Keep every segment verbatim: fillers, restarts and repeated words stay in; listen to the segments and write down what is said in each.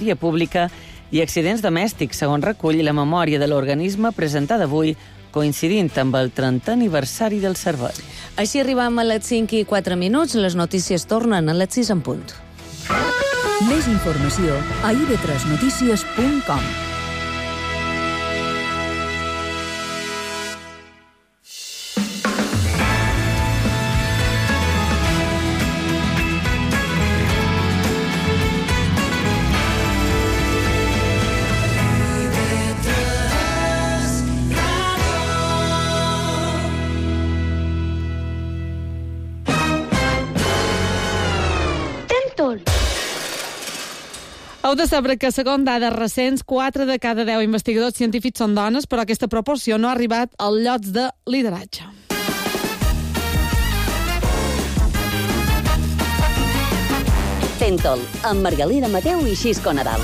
via pública i accidents domèstics, segons recull la memòria de l'organisme presentada avui, coincidint amb el trentè aniversari del servei. Així arribam a les cinc i quatre minuts. Les notícies tornen a les sis en punt. Més informació a i ve tres notícies punt com. Heu de saber que, segons dades recents, quatre de cada deu investigadors científics són dones, però aquesta proporció no ha arribat als llocs de lideratge. Tentol, amb Margalida Mateu i Xisco Nadal.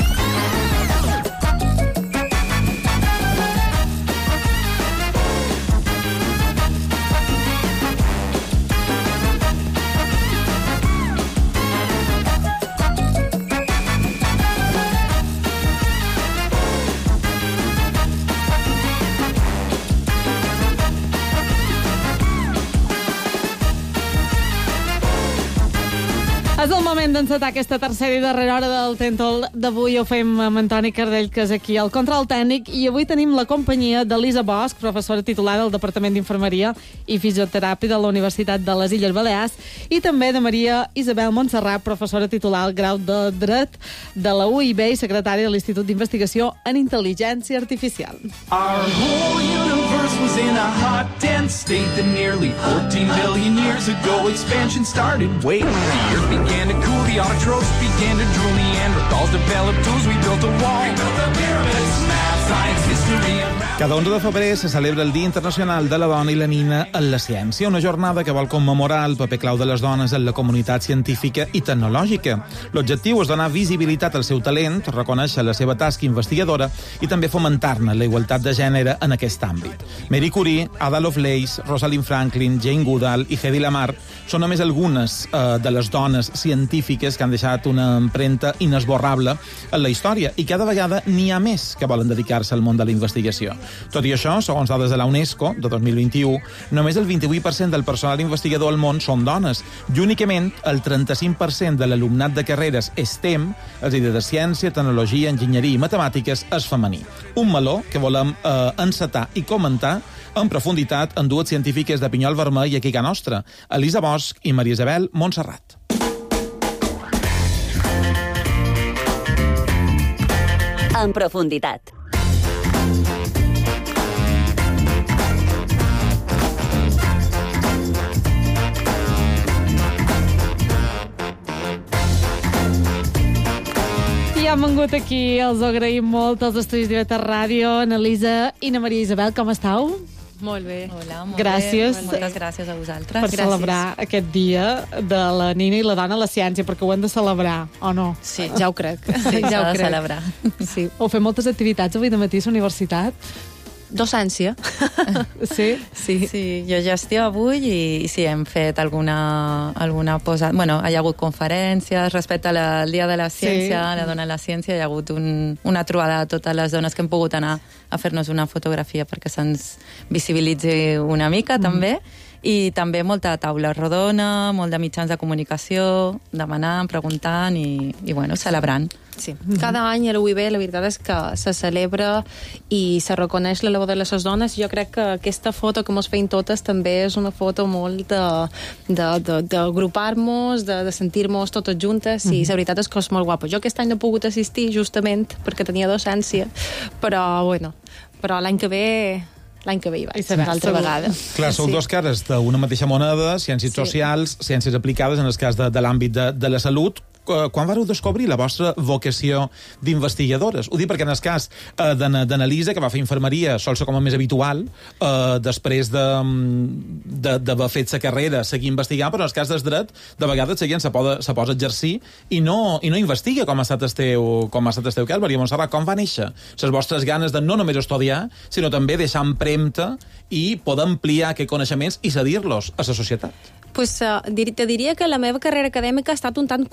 És el moment d'encetar aquesta tercera i darrera hora del Tentol d'avui. Ho fem amb Antoni Cardell, que és aquí al control tècnic, i avui tenim la companyia d'Elisa Bosch, professora titular del Departament d'Infermeria i Fisioteràpia de la Universitat de les Illes Balears, i també de Maria Isabel Montserrat, professora titular al grau de Dret de la U I B i secretària de l'Institut d'Investigació en Intel·ligència Artificial. Our whole universe was in a hot, dense state that nearly fourteen billion years ago expansion started. Wait, the earth began to cool, the autotrophs began to drool, Neanderthals developed tools, we built a wall. We built the pyramids, math, science, history, and Cada onze de febrer se celebra el Dia Internacional de la Dona i la Nina en la Ciència, una jornada que vol commemorar el paper clau de les dones en la comunitat científica i tecnològica. L'objectiu és donar visibilitat al seu talent, reconèixer la seva tasca investigadora i també fomentar-ne la igualtat de gènere en aquest àmbit. Marie Curie, Ada Lovelace, Rosalind Franklin, Jane Goodall i Hedy Lamarr són només algunes eh, de les dones científiques que han deixat una empremta inesborrable en la història, i cada vegada n'hi ha més que volen dedicar-se al món de la investigació. Tot i això, segons dades de la UNESCO de dos mil vint-i-u, només el vint-i-vuit per cent del personal investigador al món són dones, i únicament el trenta-cinc per cent de l'alumnat de carreres STEM, és a dir, de ciència, tecnologia, enginyeria i matemàtiques, és femení. Un meló que volem eh, encetar i comentar en profunditat amb dues científiques de Pinyol Vermell aquí a nostra, Elisa Bosch i Maria Isabel Montserrat. En profunditat. Ja hem vingut aquí, els ho agraïm molt, als estudis d'I V tres Ràdio, na Elisa i na Maria Isabel, com estàu? Molt bé. Hola, molt gràcies. bé. Moltes gràcies a vosaltres. Per gràcies. celebrar aquest dia de la nina i la dona a la ciència, perquè ho hem de celebrar, o no? Sí, ja ho crec. Sí, ja s'ha ho de crec. celebrar. Sí. Heu fet moltes activitats avui de matí a la universitat? Docència. Sí? Sí. Sí, jo gestió avui i, i sí, hem fet alguna, alguna posa... Bueno, hi ha hagut conferències respecte al Dia de la Ciència, sí. La dona a la ciència, hi ha hagut un, una trobada de totes les dones que hem pogut anar a fer-nos una fotografia perquè se'ns visibilitzi una mica, mm. també. I també molta taula rodona, molt de mitjans de comunicació, demanant, preguntant i, i bueno, celebrant. Sí. Cada any a la U I B la veritat és que se celebra i se reconeix la labor de les dones. Jo crec que aquesta foto que mos feim totes també és una foto molt d'agrupar-nos, de, de, de, de sentir-nos totes juntes, i mm-hmm. la veritat és que és molt guapa. Jo aquest any no he pogut assistir justament perquè tenia docència, però bueno, però l'any que ve l'any que ve hi vaig, l'altra vegada. Clar, sou sí. dos cares d'una mateixa moneda, ciències sí. socials, ciències aplicades, en el cas de, de l'àmbit de, de la salut. Quan vareu descobrir la vostra vocació d'investigadores? Ho dic perquè en el cas eh, d'Analisa, que va fer infermeria, sol ser com a més habitual, eh, després d'haver de, de, fet sa carrera, seguir investigant, però en el cas del dret, de vegades la gent se, poda, se posa a exercir i no, i no investiga com ha estat el teu, com ha estat el teu cas. Maria Montserrat, com va néixer les vostres ganes de no només estudiar, sinó també deixar empremta i poder ampliar aquests coneixements i cedir-los a la societat? Pues, uh, te diria que la meva carrera acadèmica ha estat un tant curiosa,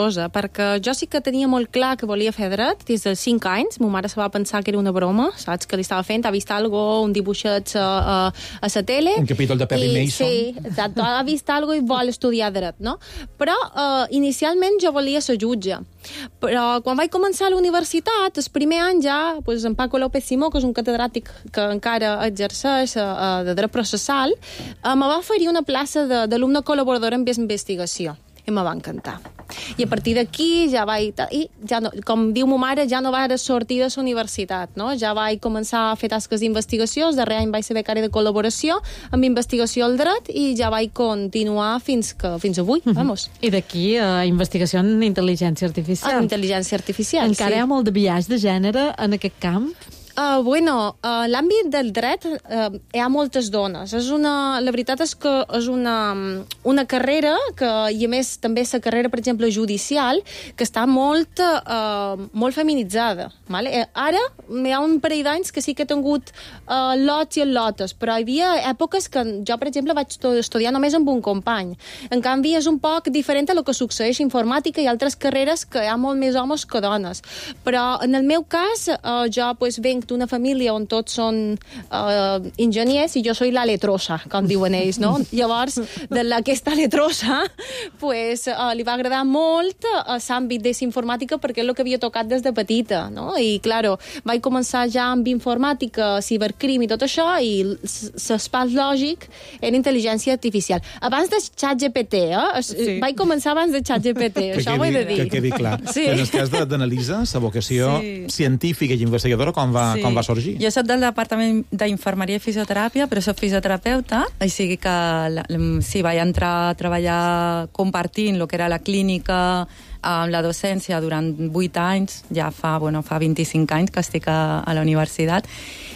curiosa, perquè jo sí que tenia molt clar que volia fer dret des dels cinc anys. Ma mare se va pensar que era una broma, saps, que li estava fent, ha vist algo, un dibuixet a, a, a la tele. Un capítol de Perry I, Mason. Sí, exacte, ha vist algo i vol estudiar dret, no? Però uh, inicialment jo volia ser jutge. Però quan vaig començar a la universitat, el primer any ja, pues, en Paco López Simó, que és un catedràtic que encara exerceix uh, de dret processal, uh, me va oferir una plaça d'alumne col·laborador en investigació. I me va encantar. I a partir d'aquí ja vaig... I ja no, com diu ma mare, ja no vaig sortir de la universitat, no? Ja vaig començar a fer tasques d'investigació, el darrer any vaig ser becària de col·laboració amb investigació al dret i ja vaig continuar fins, que, fins avui, mm-hmm. vamos. I d'aquí a uh, investigació en intel·ligència artificial. En intel·ligència artificial, Encara sí. hi ha molt de biaix de gènere en aquest camp? Uh, bueno, uh, l'àmbit del dret uh, hi ha moltes dones. És una, la veritat és que és una, una carrera que, i a més també la carrera, per exemple, judicial, que està molt, uh, molt feminitzada. Vale? Eh, ara hi ha un parell d'anys que sí que he tingut uh, lots i lotes, però hi havia èpoques que jo, per exemple, vaig estudiar només amb un company. En canvi, és un poc diferent a el que succeeix a informàtica i altres carreres que hi ha molt més homes que dones. Però en el meu cas, uh, jo pues, venc d'una família on tots són uh, enginyers i jo soy la letrosa, com diuen ells, no? Llavors, de aquesta letrosa, pues, uh, li va agradar molt uh, l'àmbit de informàtica perquè és el que havia tocat des de petita, no? I, claro, vaig començar ja amb informàtica, cibercrim i tot això, i l'espai lògic era intel·ligència artificial. Abans de ChatGPT, eh? Sí. Vaig començar abans de ChatGPT, això ho he de dir. Que quedi clar. Sí. En el cas d'Analisa, la vocació sí. científica i investigadora, com va, sí. com va sorgir? Jo soc del Departament d'Infermeria i Fisioteràpia, però soc fisioterapeuta, així que la, sí, vaig entrar a treballar compartint el que era la clínica amb la docència durant vuit anys, ja fa, bueno, fa vint-i-cinc anys que estic a, a la universitat,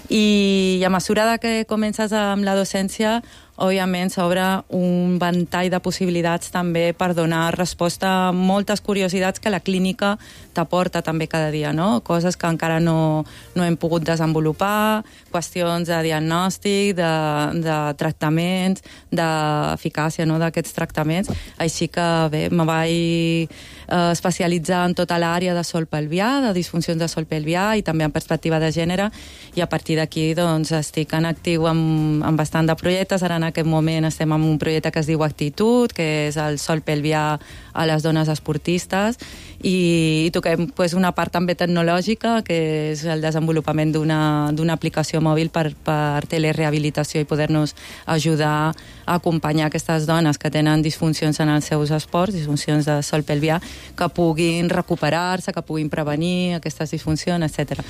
i a mesura que comences amb la docència, òbviament s'obre un ventall de possibilitats també per donar resposta a moltes curiositats que la clínica t'aporta també cada dia, no? Coses que encara no, no hem pogut desenvolupar, qüestions de diagnòstic, de, de tractaments, d'eficàcia, no?, d'aquests tractaments. Així que, bé, me vaig eh, especialitzar en tota l'àrea de sol pelvià, de disfuncions de sol pelvià i també en perspectiva de gènere, i a partir d'aquí, doncs, estic en actiu amb, amb bastant de projectes. Ara en aquest moment estem en un projecte que es diu Actitud, que és el sol pelvià a les dones esportistes, i, i toquem pues, una part també tecnològica, que és el desenvolupament d'una aplicació mòbil per, per telerehabilitació i poder-nos ajudar a acompanyar aquestes dones que tenen disfuncions en els seus esports, disfuncions de sol pelvià, que puguin recuperar-se, que puguin prevenir aquestes disfuncions, etcètera.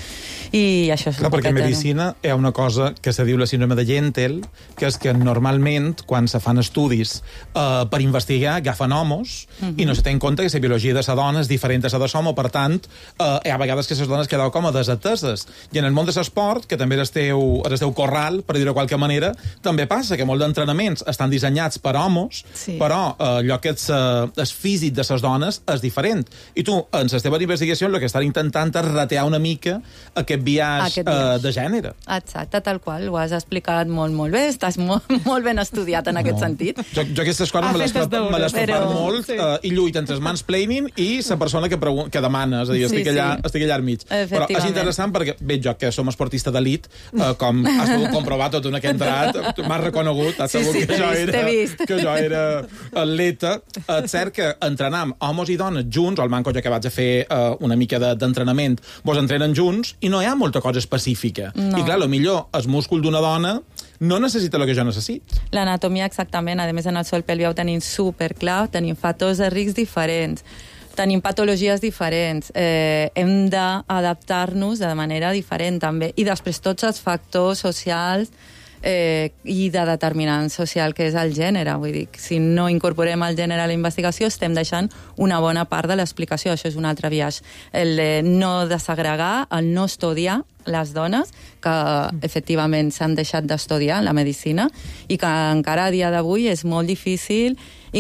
I això és Clar, perquè en medicina no? hi ha una cosa que se diu la síndrome de Gentel, que és que normalment, quan se fan estudis eh, per investigar, agafen homos, uh-huh. i no se té en compte que la biologia de la dona és diferent a la de l'home, per tant, eh, hi ha vegades que les dones quedeu com a desateses. I en el món de l'esport, que també és el teu, el teu corral, per dir-ho de qualque manera, també passa que molts d'entrenaments estan dissenyats per homes, sí. però eh, allò que és eh, el físic de les dones és diferent. I tu, en la teva investigació, el que estàs intentant és ratear una mica aquest biaix, aquest biaix. Eh, de gènere. Exacte, tal qual. Ho has explicat molt, molt bé. Estàs molt, molt ben estudiat en aquest no. sentit. Jo, jo aquestes coses ah, me les, me les preparo però... molt sí. eh, i lluit entre el mansplaining i la persona que, que demana, és a dir, estic, sí, allà, sí. estic allà al mig. Però és interessant perquè veig jo que som esportista d'elit, eh, com has pogut comprovar tot una que he entrat, m'has reconegut, has sabut sí, sí, que, jo era, que jo era atleta. És cert que entrenar amb homes i dones junts, al manco jo que vaig a fer eh, una mica d'entrenament, de, vos entrenen junts i no hi ha molta cosa específica. No. I clar, millor el múscul d'una dona no necessita el que jo necessito. L'anatomia, exactament. A més, en el sol pelvià ho tenim superclar, tenim factors de risc diferents, tenim patologies diferents, eh, hem d'adaptar-nos de manera diferent també. I després tots els factors socials eh, i de determinant social que és el gènere. Vull dir, si no incorporem el gènere a la investigació estem deixant una bona part de l'explicació. Això és un altre biaix. El de no desagregar, el no estudiar les dones, que efectivament s'han deixat d'estudiar en la medicina i que encara a dia d'avui és molt difícil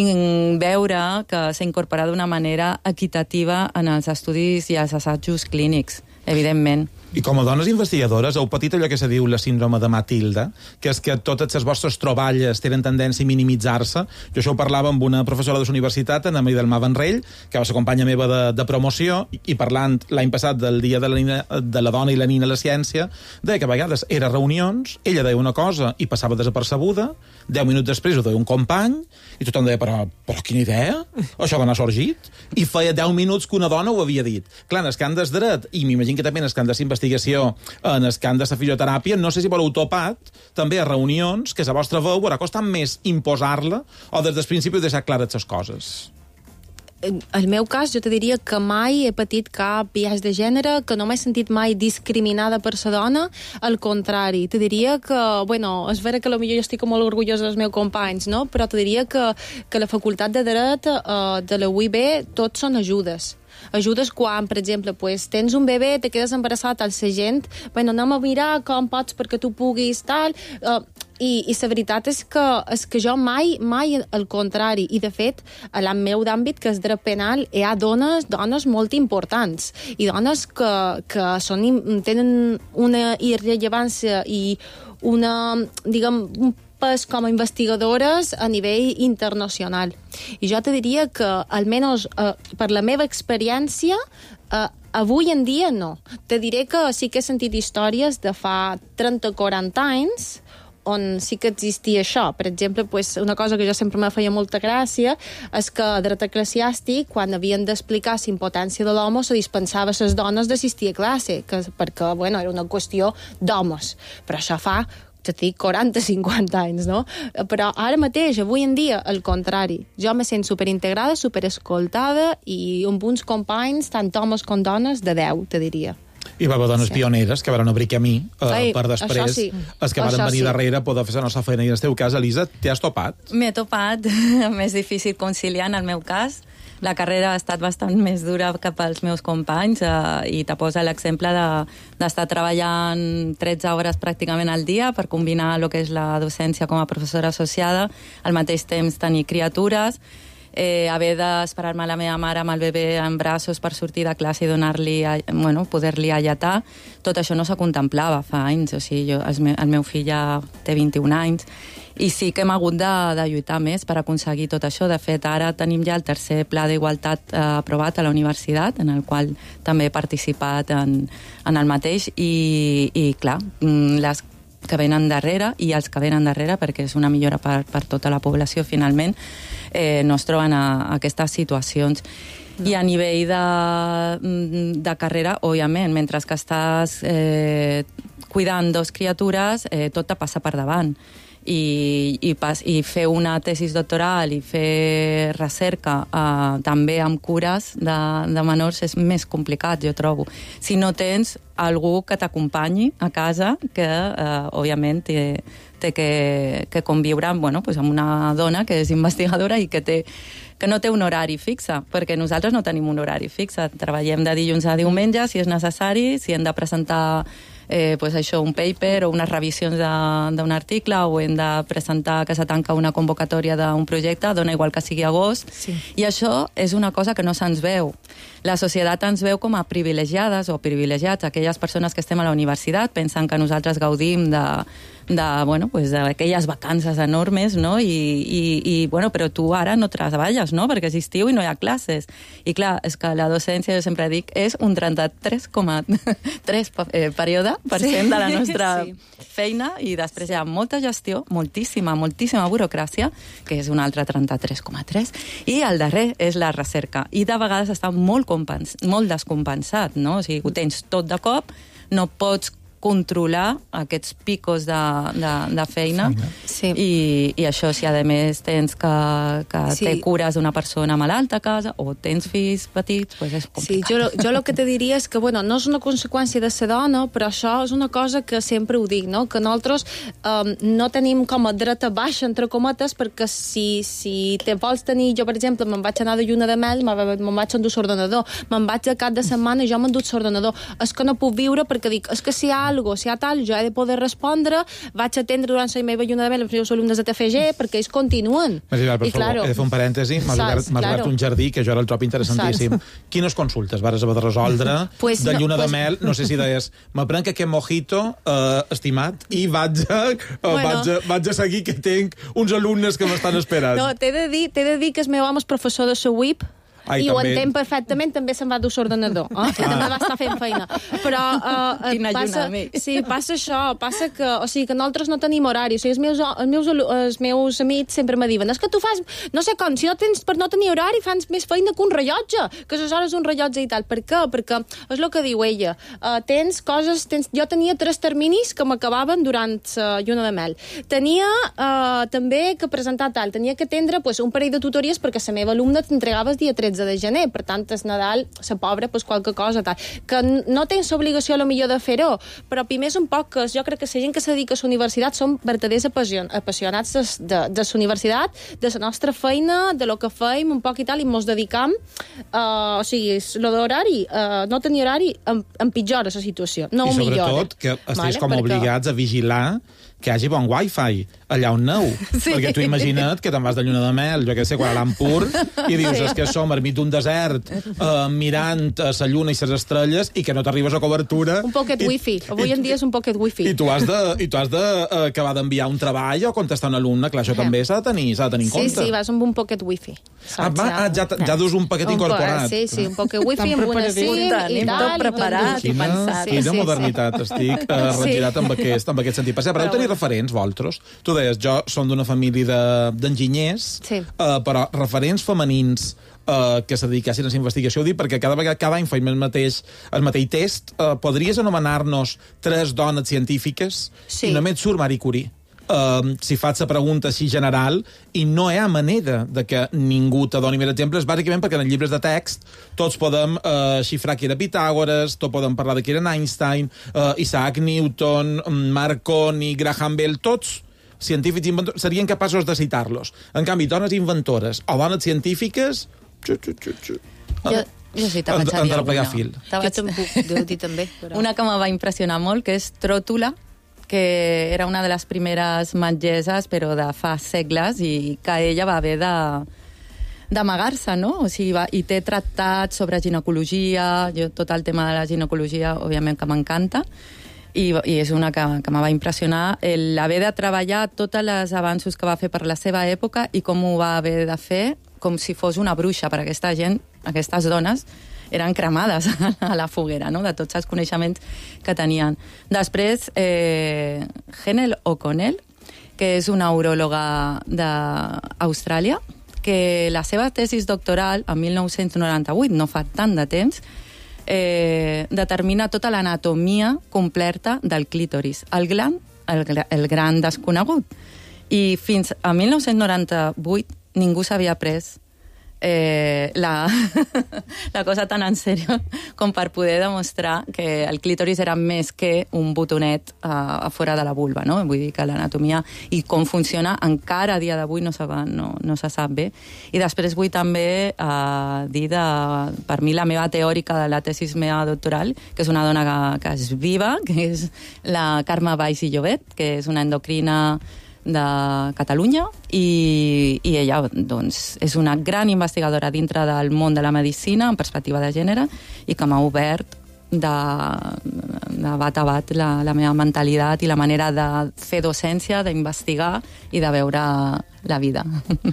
veure que s'ha incorporat d'una manera equitativa en els estudis i els assajos clínics, evidentment. I com a dones investigadores, heu patit allò que se diu la síndrome de Matilda, que és que totes les vostres troballes tenen tendència a minimitzar-se. Jo això ho parlava amb una professora de la universitat, Ana Maria del Mar Vendrell, que va ser companya meva de, de promoció, i, i parlant l'any passat del Dia de la, nina, de la Dona i la Nina a la Ciència, deia que a vegades era reunions, ella deia una cosa i passava desapercebuda, deu minuts després ho deia un company, i tothom deia, però, però quina idea? Això d'on ha sorgit? I feia deu minuts que una dona ho havia dit. Clar, en els camps del dret, i m'imagino que també en els camps d'investigació, en el camp de la fisioteràpia, no sé si voleu topat també a reunions que la vostra veu haurà costat més imposar-la o des del principi deixar clares les coses. En el meu cas, jo te diria que mai he patit cap biaix de gènere, que no m'he sentit mai discriminada per la dona, al contrari. Te diria que, bueno, és vera que potser jo estic molt orgullosa dels meus companys, no? Però te diria que, que la facultat de dret eh, de la U I B tots són ajudes. Ajudes quan, per exemple, pues, tens un bebè, te quedes embarassat al ser gent, bueno, anem a mirar com pots perquè tu puguis, tal... Uh, I, i la veritat és que, és que jo mai, mai al contrari, i de fet, a l'àmbit meu d'àmbit, que és dret penal, hi ha dones, dones molt importants, i dones que, que són, tenen una irrellevància i una, diguem, un pes com a investigadores a nivell internacional. I jo te diria que, almenys eh, per la meva experiència, eh, avui en dia no. Te diré que sí que he sentit històries de fa trenta o quaranta anys on sí que existia això. Per exemple, pues, una cosa que jo sempre me feia molta gràcia és que a dret eclesiàstic, quan havien d'explicar la impotència de l'home, se dispensava a les dones d'assistir a classe, que, perquè bueno, era una qüestió d'homes. Però això fa te dic quaranta o cinquanta anys, no? Però ara mateix, avui en dia, al contrari. Jo me sent superintegrada, superescoltada i amb uns companys, tant homes com dones, de deu, te diria. I va haver dones sí. pioneres que van obrir camí eh, Ai, per després sí. els que van venir sí. darrere poder fer la nostra feina. I en el teu cas, Elisa, t'hi has topat? M'he topat, més difícil conciliar en el meu cas. La carrera ha estat bastant més dura cap als meus companys eh, i te posa l'exemple d'estar de, treballant tretze hores pràcticament al dia per combinar el que és la docència com a professora associada, al mateix temps tenir criatures, eh, haver d'esperar-me la meva mare amb el bebè en braços per sortir de classe i donar-li, bueno, poder-li alletar. Tot això no se contemplava fa anys, o sigui, jo, el, meu, el meu fill ja té vint-i-un anys, i sí que hem hagut de, de lluitar més per aconseguir tot això. De fet, ara tenim ja el tercer pla d'igualtat eh, aprovat a la universitat, en el qual també he participat en, en el mateix, i, i clar, les que venen darrere i els que venen darrere, perquè és una millora per, per tota la població, finalment, eh, no es troben a, a aquestes situacions. No. I a nivell de, de carrera, òbviament, mentre que estàs eh, cuidant dos criatures, eh, tot te passa per davant. I, i, pas, i fer una tesis doctoral i fer recerca eh, també amb cures de, de menors és més complicat, jo trobo. Si no tens algú que t'acompanyi a casa, que eh, òbviament té, té que, que conviure amb, bueno, pues amb una dona que és investigadora i que té que no té un horari fixe, perquè nosaltres no tenim un horari fixe. Treballem de dilluns a diumenge, si és necessari, si hem de presentar eh, pues això, un paper o unes revisions d'un article, o hem de presentar que se tanca una convocatòria d'un projecte, dona igual que sigui agost. Sí. I això és una cosa que no se'ns veu. La societat ens veu com a privilegiades o privilegiats. Aquelles persones que estem a la universitat pensen que nosaltres gaudim de, de, bueno, pues d'aquelles vacances enormes, no? I, i, i, bueno, però tu ara no treballes, no? Perquè és estiu i no hi ha classes. I clar, és que la docència, jo sempre dic, és un trenta-tres coma tres eh, període per cent de la nostra sí. feina, i després hi ha molta gestió, moltíssima, moltíssima burocràcia, que és un altre trenta-tres coma tres, i el darrer és la recerca. I de vegades està molt, compens molt descompensat, no? O sigui, ho tens tot de cop, no pots controlar aquests picos de, de, de feina sí. I, i això, si a més tens que, que sí. té cures d'una persona malalta a casa o tens fills petits, pues és complicat. Sí, jo, jo el que te diria és que, bueno, no és una conseqüència de ser dona, però això és una cosa que sempre ho dic, no? Que nosaltres um, no tenim com a dreta baixa, entre cometes, perquè si, si te vols tenir, jo per exemple me'n vaig anar de lluna de mel, me'n vaig endur l'ordenador, me'n vaig de cap de setmana i jo m'endut l'ordenador. És que no puc viure perquè dic, és que si ara algo, si hi ha tal, jo he de poder respondre, vaig atendre durant la meva lluna de mel els meus alumnes de T F G, perquè ells continuen. Mas, Isabel, per I, favor, claro, he de fer un parèntesi, m'has obert, m'has claro. obert un jardí, que jo ara el trobo interessantíssim. Saps? Quines consultes vares haver de resoldre pues de lluna no, pues... de mel? No sé si deies, m'aprenc aquest mojito, eh, estimat, i vaig a, eh, bueno. vaig, a, vaig a seguir que tinc uns alumnes que m'estan esperant. No, t'he de dir, t'he de dir que el meu home és professor de la U I P, Ai, i també. ho entenc perfectament, també se'n va dur l'ordenador, eh? que també va estar fent feina. Però uh, Quina passa, lluna, sí, passa això, passa que, o sigui, que nosaltres no tenim horari. O sigui, els meus, els meus, els meus amics sempre me diuen, és que tu fas, no sé com, si no tens, per no tenir horari fas més feina que un rellotge, que les hores d'un rellotge i tal. Per què? Perquè és el que diu ella. Uh, tens coses, tens, jo tenia tres terminis que m'acabaven durant la uh, lluna de mel. Tenia uh, també que presentar tal, tenia que atendre pues, un parell de tutories perquè la meva alumna t'entregava el dia tretze de gener, per tant, és Nadal, la pobra, pues, qualque cosa, tal. Que no tens obligació, a lo millor, de fer-ho, però primer és un poc que jo crec que la gent que se dedica a la universitat són verdaders apassion, apassionats de, de, de la universitat, de la nostra feina, de lo que feim, un poc i tal, i mos dedicam, uh, o sigui, lo d'horari, uh, no tenir horari, em, empitjora la situació, no ho I millora. sobretot que estiguis vale? com Perquè... obligats a vigilar que hi hagi bon wifi allà on neu. Sí. Perquè tu imagina't que te'n vas de lluna de mel, jo què sé, Kuala Lumpur, i dius, Sí. és que som enmig d'un desert, eh, mirant la lluna i les estrelles, i que no t'arribes a cobertura. Un pocket i, wifi. Avui i, en dia és un pocket wifi. I tu has de, i tu has de uh, acabar d'enviar un treball o contestar un alumne. Clar, això Eh. també s'ha de tenir, s'ha de tenir en Sí, compte. sí, vas amb un pocket wifi. Ah, va, ah, ja, ja dus un paquet Un po- incorporat. Sí, sí, un pocket wifi amb una SIM i Tenim tal. tot preparat i Quina, pensat. quina Sí, sí, modernitat, estic uh, regirat amb, aquest, amb aquest sentit. Per cert, però heu tenir referents, vosaltres? Tu deies, jo som d'una família d'enginyers, Sí. uh, però referents femenins uh, que se dedicassin a la investigació, ho dic perquè cada vegada, cada any faim el mateix, el mateix test. Uh, podries anomenar-nos tres dones científiques? Sí. I només surt Marie Curie. Uh, si faig la pregunta així general, i no hi ha manera de que ningú te doni més exemples, bàsicament perquè en els llibres de text tots podem uh, xifrar qui era Pitàgores, tots podem parlar de qui era Einstein, uh, Isaac Newton, Marconi, Graham Bell, tots científics inventors, serien capaços de citar-los. En canvi, dones inventores o dones científiques... Xu, xu, xu, xu. Jo, jo sí, te Han- vaig a han dir de plegar alguna. fil. Te Jo vaig- te'n puc dir també. Però... Una que me va impressionar molt, que és Tròtula, que era una de les primeres metgesses, però de fa segles, i que ella va haver de d'amagar-se, no? O sigui, va, i té tractats sobre ginecologia, jo tot el tema de la ginecologia, òbviament que m'encanta, i, i és una que, que me va impressionar l'haver de treballar tots els avanços que va fer per la seva època i com ho va haver de fer com si fos una bruixa, per aquesta gent, aquestes dones, eren cremades a la foguera, no?, de tots els coneixements que tenien. Després, eh, Helen O'Connell, que és una uròloga d'Austràlia, que la seva tesis doctoral, en mil nou-cents noranta-vuit, no fa tant de temps, eh, determina tota l'anatomia completa del clítoris, el gran, el, el gran desconegut. I fins a mil nou-cents noranta-vuit ningú s'havia pres eh, la, la cosa tan en sèrio com per poder demostrar que el clítoris era més que un botonet a, a fora de la vulva, no? Vull dir que l'anatomia i com funciona encara a dia d'avui no, no, no se sap bé. I després vull també eh, dir de, per mi la meva teòrica de la tesis meva doctoral, que és una dona que, que és viva, que és la Carme Valls i Llobet, que és una endocrina de Catalunya, i, i ella doncs, és una gran investigadora dintre del món de la medicina en perspectiva de gènere i que m'ha obert de, de bat a bat la, la meva mentalitat i la manera de fer docència, d'investigar i de veure la vida.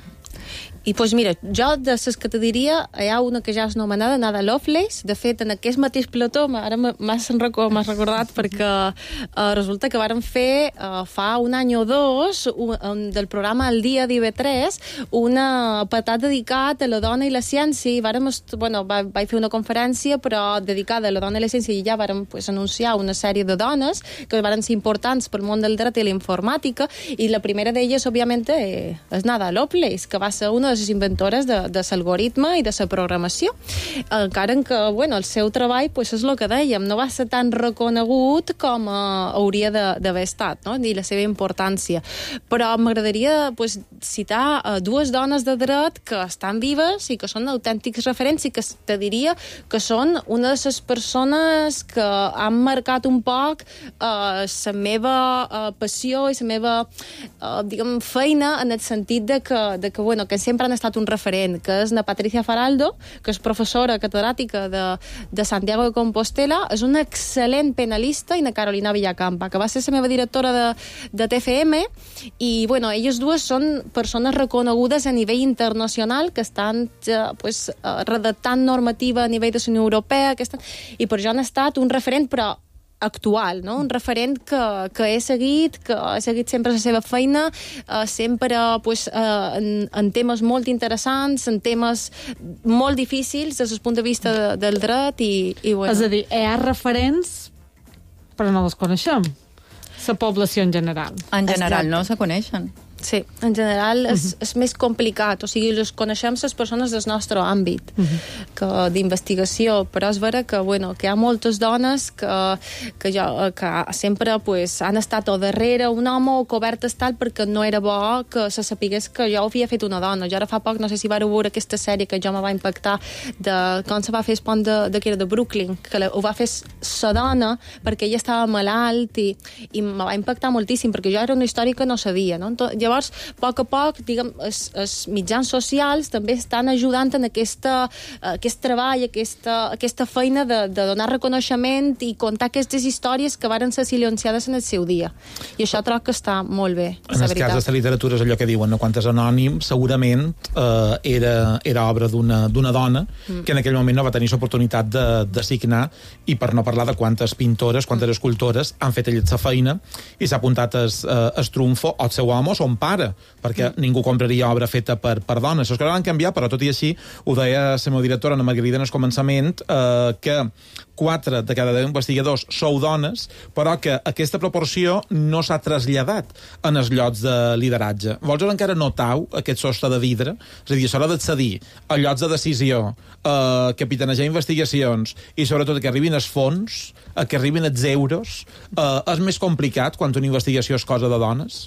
I doncs mira, jo de les que te diria, hi ha una que ja és anomenada Nada Lovelace. De fet, en aquest mateix plató, ara m'has recordat perquè uh, resulta que vàrem fer uh, fa un any o dos un, um, del programa El Dia d'I V tres un apartat dedicat a la dona i la ciència i vàrem, bueno, va, vaig fer una conferència però dedicada a la dona i la ciència i ja vàrem pues, anunciar una sèrie de dones que varen ser importants pel món del dret i la informàtica i la primera d'elles, òbviament, és Nada Lovelace, que va ser una de les inventores de, de l'algoritme i de la programació. Encara que, bueno, el seu treball, pues, és el que dèiem, no va ser tan reconegut com uh, hauria d'haver estat, no? I la seva importància. Però m'agradaria, pues, citar uh, dues dones de dret que estan vives i que són autèntics referents i que te diria que són una de les persones que han marcat un poc uh, la meva uh, passió i la meva uh, diguem, feina en el sentit de que, de que, bueno, que sempre han estat un referent, que és na Patricia Faraldo, que és professora catedràtica de, de Santiago de Compostela, és una excel·lent penalista, i na Carolina Villacampa, que va ser la meva directora de, de T F M, i, bueno, elles dues són persones reconegudes a nivell internacional que estan eh, pues, eh, redactant normativa a nivell de la Unió Europea, que estan... i per jo han estat un referent, però actual, no? Un referent que, que he seguit, que he seguit sempre la seva feina, eh, sempre pues, eh, en, en temes molt interessants, en temes molt difícils des del punt de vista de, del dret i, i bueno. És a dir, hi ha referents però no les coneixem, la població en general. En general no se coneixen. Sí, en general és, uh-huh. és més complicat, o sigui, les coneixem les persones del nostre àmbit uh-huh. que d'investigació, però és vera que, bueno, que hi ha moltes dones que, que, jo, que sempre pues, han estat o darrere un home o cobertes tal perquè no era bo que se sapigués que jo ho havia fet una dona. Jo ara fa poc, no sé si vareu veure aquesta sèrie que jo me va impactar de com se va fer el pont de, de, que era de Brooklyn, que la, ho va fer sa dona perquè ella estava malalt i, i me va impactar moltíssim perquè jo era una història que no sabia, no? Entonces, llavors, a poc a poc, diguem, els, els mitjans socials també estan ajudant en aquesta, aquest treball, aquesta, aquesta feina de, de donar reconeixement i contar aquestes històries que varen ser silenciades en el seu dia. I això troc que està molt bé. En el cas de la literatura és allò que diuen, no? Quan és anònim, segurament eh, era, era obra d'una dona mm. que en aquell moment no va tenir l'oportunitat de, de signar, i per no parlar de quantes pintores, quantes escultores han fet ella la feina i s'ha apuntat el, el trumfo o el seu home o son pare, perquè mm. ningú compraria obra feta per, per dones. Les coses van canviar, però tot i així, ho deia la meva directora, Ana Margarida, en el començament, eh, que quatre de cada deu investigadors sou dones, però que aquesta proporció no s'ha traslladat en els llocs de lideratge. Vosaltres encara notau aquest sostre de vidre? És a dir, a l'hora d'accedir a llocs de decisió, eh, capitanejar investigacions i sobretot que arribin els fons, que arribin els euros, eh, és més complicat quan una investigació és cosa de dones?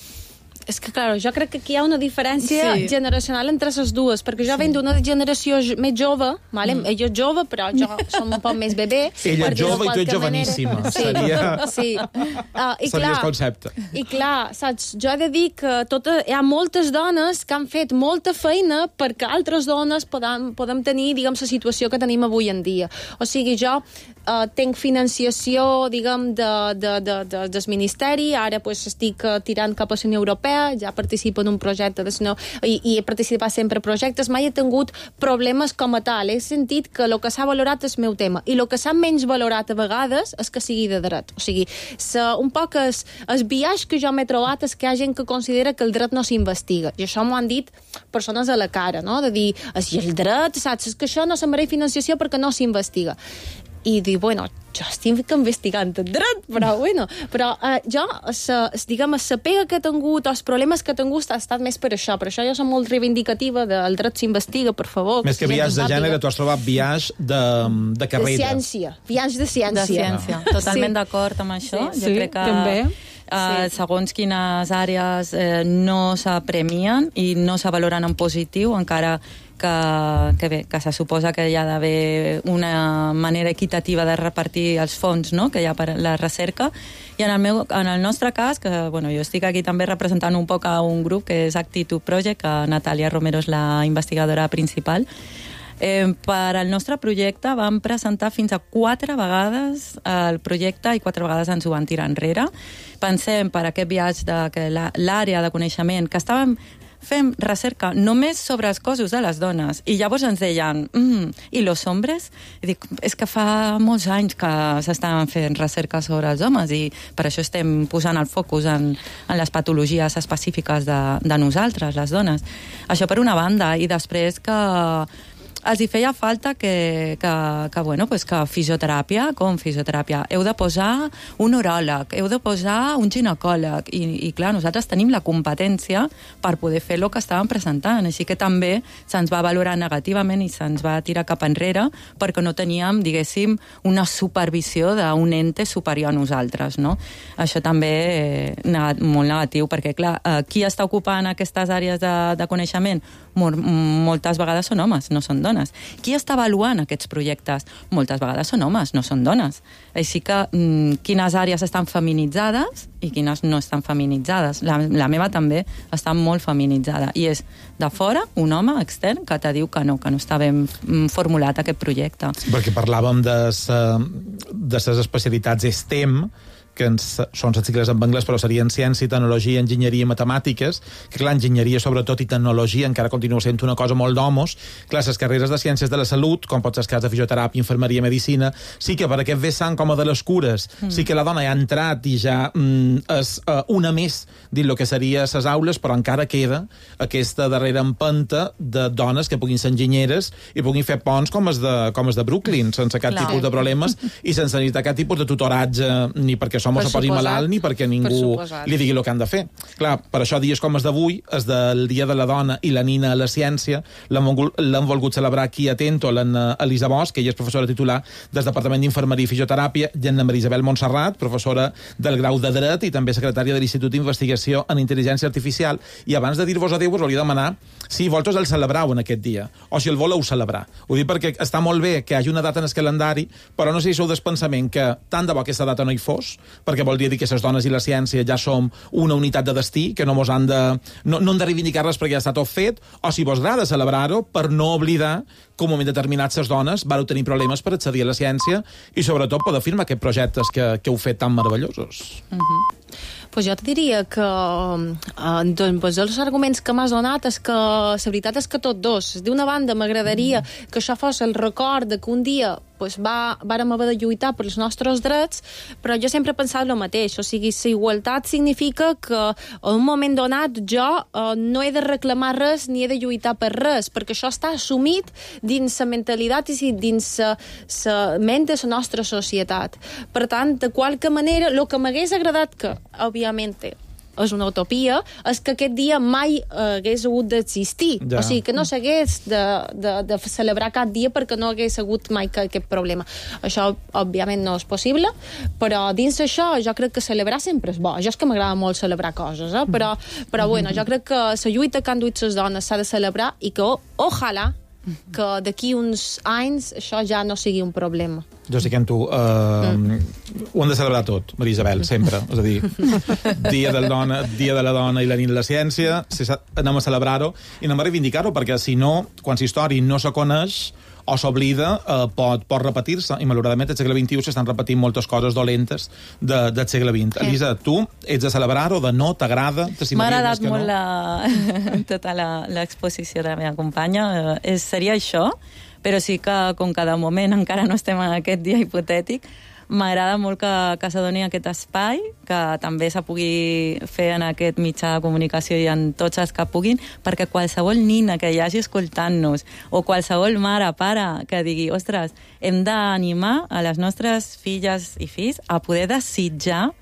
És que, clar, jo crec que aquí hi ha una diferència sí. generacional entre les dues, perquè jo sí. venc d'una generació més jove, vale? mm. ella és jove, però jo som un poc més bebè. Ella és jove i tu ets joveníssima. Sí. Seria, sí. Uh, i seria clar, el concepte. I clar, saps, jo he de dir que tota, hi ha moltes dones que han fet molta feina perquè altres dones podem, podem tenir, diguem, la situació que tenim avui en dia. O sigui, jo uh, tenc financiació, diguem, de, de, de, de, del Ministeri, ara pues, estic uh, tirant cap a la Unió Europea, ja participo en un projecte de no, i, i he participat sempre en projectes, mai he tingut problemes com a tal, he sentit que el que s'ha valorat és el meu tema, i el que s'ha menys valorat a vegades és que sigui de dret, o sigui, sa, un poc el, el biaix que jo m'he trobat és que hi ha gent que considera que el dret no s'investiga, i això m'ho han dit persones a la cara, no? De dir, si el dret, saps, és que això no se'n mereix financiació perquè no s'investiga. I dir, bueno, jo estic investigant el dret, però, bueno, però eh, jo, sa, diguem, la pega que he tingut, els problemes que he tingut, ha estat més per això, per això jo soc molt reivindicativa del dret s'investiga, per favor. Més que biaix de gènere, tu has trobat biaix de, de carrera. De ciència, biaix de ciència. De ciència, totalment sí. d'acord amb això. Sí, jo sí, crec que... també. Uh, sí. Segons quines àrees eh, no s'apremien i no se valoren en positiu, encara que, que bé, que se suposa que hi ha d'haver una manera equitativa de repartir els fons, no?, que hi ha per la recerca. I en el, meu, en el nostre cas, que bueno, jo estic aquí també representant un poc a un grup que és Actitud Project, que Natàlia Romero és la investigadora principal. Eh, per al nostre projecte vam presentar fins a quatre vegades el projecte i quatre vegades ens ho van tirar enrere. Pensem per aquest viatge de que l'àrea de coneixement que estàvem fem recerca només sobre els cossos de les dones i llavors ens deien mm, i los hombres? I dic, és que fa molts anys que s'estan fent recerca sobre els homes i per això estem posant el focus en, en les patologies específiques de, de nosaltres, les dones. Això per una banda, i després que els hi feia falta que, que, que, bueno, pues que fisioteràpia, com fisioteràpia, heu de posar un uròleg, heu de posar un ginecòleg, i, i clar, nosaltres tenim la competència per poder fer el que estàvem presentant, així que també se'ns va valorar negativament i se'ns va tirar cap enrere perquè no teníem, diguéssim, una supervisió d'un ente superior a nosaltres, no? Això també eh, molt negatiu, perquè clar, eh, qui està ocupant aquestes àrees de, de coneixement? Mol, moltes vegades són homes, no són dones. Qui està avaluant aquests projectes? Moltes vegades són homes, no són dones. Així que mm, quines àrees estan feminitzades i quines no estan feminitzades. La, la meva també està molt feminitzada i és de fora un home extern que te diu que no, que no està ben formulat aquest projecte. Perquè parlàvem de les especialitats STEM, que ens, són les sigles en anglès, però serien ciència, tecnologia, enginyeria i matemàtiques, que clar, enginyeria sobretot i tecnologia encara continua sent una cosa molt d'homos. Clar, les carreres de ciències de la salut, com pot ser el cas de fisioteràpia, infermeria, medicina, sí que per aquest vessant com a de les cures, mm. sí que la dona ja ha entrat i ja mm, és uh, una més dins el que seria les aules, però encara queda aquesta darrera empenta de dones que puguin ser enginyeres i puguin fer ponts com els de, com els de Brooklyn, sense cap clar. tipus de problemes i sense necessitar cap tipus de tutoratge, ni perquè som per se posi malalt ni perquè ningú per li digui el que han de fer. Clar, per això dies com els d'avui, és del Dia de la Dona i la Nina a la Ciència, l'han volgut celebrar aquí a Tento, l'Elisa Bosch, que ella és professora titular del Departament d'Infermeria i Fisioteràpia, i en Maria Isabel Montserrat, professora del grau de Dret i també secretària de l'Institut d'Investigació en Intel·ligència Artificial. I abans de dir-vos adéu, us hauria de demanar si vosaltres el celebrau en aquest dia, o si el voleu celebrar. Ho dic perquè està molt bé que hi hagi una data en el calendari, però no sé si sou del pensament que tant de bo aquesta data no hi fos, perquè vol dir que les dones i la ciència ja som una unitat de destí, que no mos han de, no, no hem de reivindicar res perquè ja està tot fet, o si vos agrada celebrar-ho per no oblidar que un moment determinat les dones vareu tenir problemes per accedir a la ciència i sobretot poder firmar aquests projectes que, que heu fet tan meravellosos. Mm-hmm. Pues jo et diria que eh, doncs els arguments que m'has donat és que la veritat és que tot dos. D'una banda m'agradaria mm. que això fos el record de que un dia pues, va, vàrem haver de lluitar per els nostres drets, però jo sempre he pensat el mateix, o sigui, la igualtat significa que en un moment donat jo eh, no he de reclamar res ni he de lluitar per res, perquè això està assumit dins la mentalitat i dins la ment de la nostra societat. Per tant, de qualque manera, el que m'hagués agradat que, òbviament, és una utopia, és que aquest dia mai hagués hagut d'existir. Ja. O sigui, que no s'hagués de, de, de celebrar cap dia perquè no hagués hagut mai aquest problema. Això, òbviament, no és possible, però dins això jo crec que celebrar sempre és bo. Jo és que m'agrada molt celebrar coses, eh? però, però bueno, jo crec que la lluita que han duit les dones s'ha de celebrar i que, ojalà, que d'aquí uns anys això ja no sigui un problema. Jo sé que amb tu uh, mm. ho hem de celebrar tot, Maria Isabel, sempre. És a dir, dia de la dona, dia de la dona i la nit de la ciència, si anem a celebrar-ho i anem a reivindicar-ho, perquè si no, quan la història no se coneix o s'oblida, eh, pot, pot repetir-se, i malauradament al segle vint-i-u s'estan repetint moltes coses dolentes de, del segle vint. Eh. Elisa, tu ets de celebrar-ho, de no, t'agrada? M'ha agradat molt no? la, tota l'exposició de la meva companya. Eh, seria això, però sí que, com que de moment encara no estem en aquest dia hipotètic, m'agrada molt que, que se doni aquest espai, que també se pugui fer en aquest mitjà de comunicació i en tots els que puguin, perquè qualsevol nina que hi hagi escoltant-nos, o qualsevol mare, pare, que digui, ostres, hem d'animar a les nostres filles i fills a poder desitjar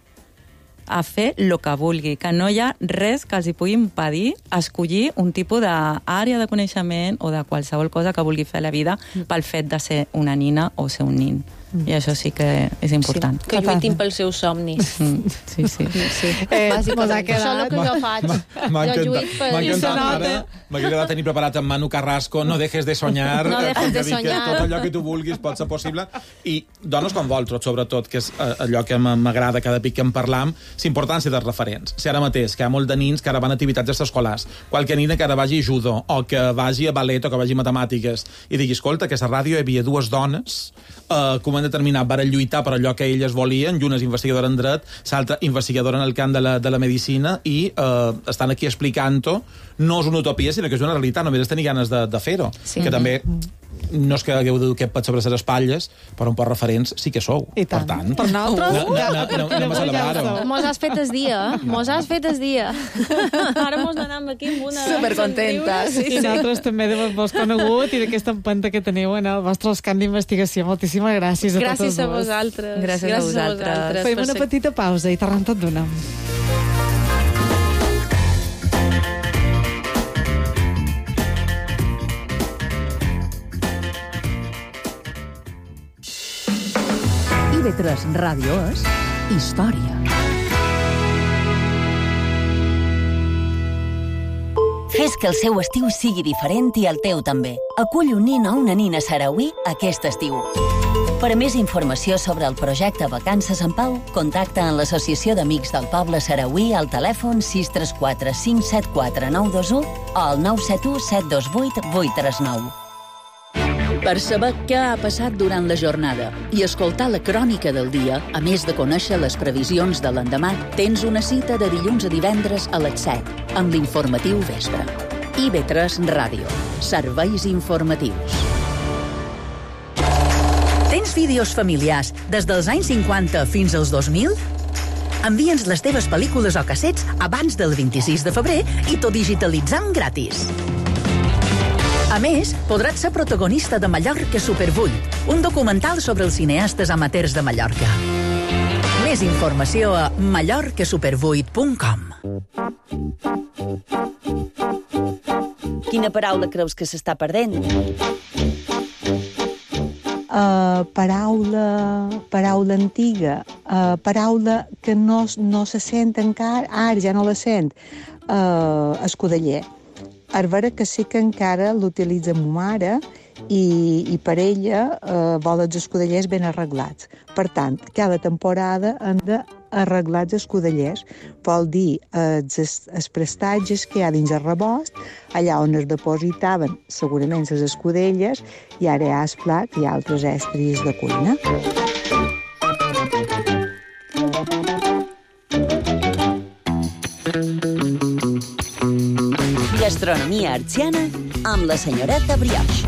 a fer el que vulgui, que no hi ha res que els hi pugui impedir escollir un tipus d'àrea de coneixement o de qualsevol cosa que vulgui fer a la vida pel fet de ser una nina o ser un nin. I això sí que és important. Sí, que lluitin pels seus somnis. Mm, sí, sí. sí. Eh, Bàsicament, això és el que jo faig. Jo lluit per... M'ha encantat, m'ha agradat tenir preparat en Manu Carrasco, no dejes de soñar, no dejes de soñar. Tot allò que tu vulguis pot ser possible. I dones com vosaltres, sobretot, que és allò que m'agrada cada pic que en parlam, l'importància dels referents. Si ara mateix, que hi ha molt de nins que ara van a activitats extraescolars, qualque nina que ara vagi a judo, o que vagi a ballet, o que vagi a matemàtiques, i digui, escolta, que a la ràdio hi havia dues dones eh, que moment determinat varen lluitar per allò que elles volien, i una és investigadora en dret, l'altra investigadora en el camp de la, de la medicina, i eh, estan aquí explicant-ho. No és una utopia, sinó que és una realitat, només és tenir ganes de, de fer-ho. Sí. Que també no és que hagueu de dur aquest pet sobre les espatlles, però un poc referents sí que sou. I tant. Per tant, per nosaltres, no, no, no, no, no, no me celebraro. Mos has fet el dia, mos has fet el dia. Ara mos n'anem aquí amb una... Supercontentes. Sí, sí. I nosaltres també d'haver-vos conegut i d'aquesta empenta que teniu en el vostre camp d'investigació. Moltíssimes gràcies a gràcies totes a dues. vosaltres. Gràcies a vosaltres. Fem una petita pausa i tornem tot d'una. I V tres Ràdio és història. Fes que el seu estiu sigui diferent i el teu també. Acull un nin o una nina sarauí aquest estiu. Per a més informació sobre el projecte Vacances en Pau, contacta amb l'Associació d'Amics del Poble Sarauí al telèfon sis tres quatre cinc set quatre nou dos u o al nou set u set dos vuit vuit tres nou. Per saber què ha passat durant la jornada i escoltar la crònica del dia, a més de conèixer les previsions de l'endemà, tens una cita de dilluns a divendres a les set, amb l'informatiu vespre. I V tres Ràdio. Serveis informatius. Tens vídeos familiars des dels anys cinquanta fins als dos mil? Envia'ns les teves pel·lícules o cassets abans del vint-i-sis de febrer i t'ho digitalitzam gratis. A més, podràs ser protagonista de Mallorca Super vuit, un documental sobre els cineastes amateurs de Mallorca. Més informació a mallorca super vuit punt com. Quina paraula creus que s'està perdent? Uh, paraula, paraula antiga, uh, paraula que no, no se sent encara, ara ja no la sent, uh, escudeller. És vera que sí que encara l'utilitza ma mare i, i per ella eh, vol els escudellers ben arreglats. Per tant, cada temporada han d'arreglar els escudellers. Vol dir eh, els, els prestatges que hi ha dins el rebost, allà on es depositaven segurament les escudelles, i ara hi ha el plat i altres estris de cuina. Gastronomia artsiana amb la senyoreta Brioche.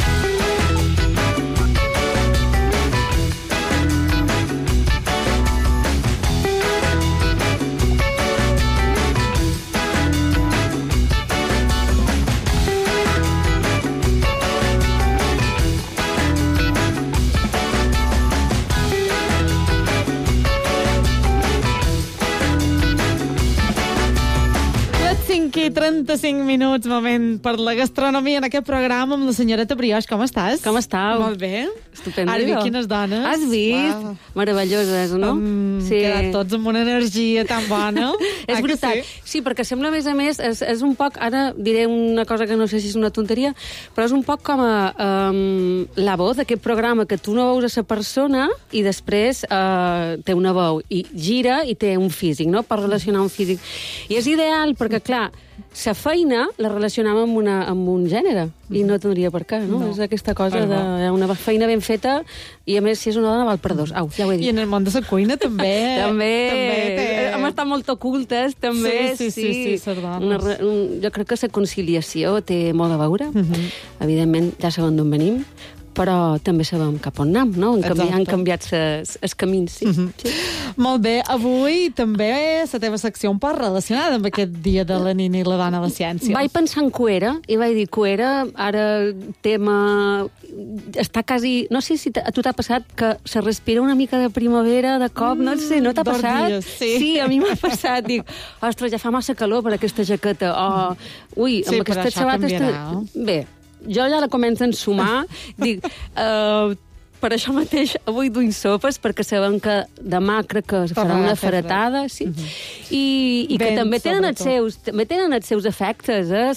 I trenta-cinc minuts, moment per la gastronomia en aquest programa amb la senyoreta Brioche. Com estàs? Com estàu? Molt bé. Estupendo. Has vist quines dones? Has vist? Wow. Meravelloses, no? Um, sí. Quedat tots amb una energia tan bona. És ah, brutal. Sí? sí, perquè sembla, a més a més, és, és un poc, ara diré una cosa que no sé si és una tonteria, però és un poc com a um, la veu d'aquest programa que tu no veus a la persona i després uh, té una veu i gira i té un físic, no?, per relacionar un físic. I és ideal perquè, clar, la feina la relacionam amb, una, amb un gènere i no tindria per què, no? no. És aquesta cosa de una feina ben feta i, a més, si és una dona, val per dos. Au, ja ho he dit. I en el món de la cuina també. també. també té... Hem estat molt ocultes, també. Sí, sí, sí, sí, sí una, un, jo crec que la conciliació té molt a veure. Uh -huh. Evidentment, ja sabem d'on venim, però també sabem cap on anem, no? Han, canvi, han canviat els camins, sí. Uh -huh. sí. Molt bé, avui també la teva secció un poc relacionada amb aquest dia de la nina i la dona a la ciència. Vaig pensar en cuera, i vaig dir cuera, ara tema... està quasi... No sé si a tu t'ha passat que se respira una mica de primavera de cop, mm, no sé, no t'ha passat? Dies, sí. sí, a mi m'ha passat. Dic, ostres, ja fa massa calor per aquesta jaqueta. Oh, ui, sí, amb aquesta sabata... Està... Bé, jo ja la començo a ensumar. Dic, uh, per això mateix avui duim sopes, perquè sabem que demà crec que farà una feretada, sí. Uh -huh. I, i que també tenen els, seus, també tenen els seus efectes, eh,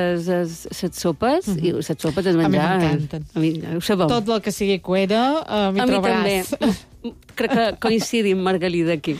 les sopes. Uh -huh. I les sopes es menjar... A mi m'encanten. A mi, ja ho sabeu. Tot el que sigui cuera, uh, m'hi trobaràs. A mi també. Crec que coincidim, Margalida, aquí.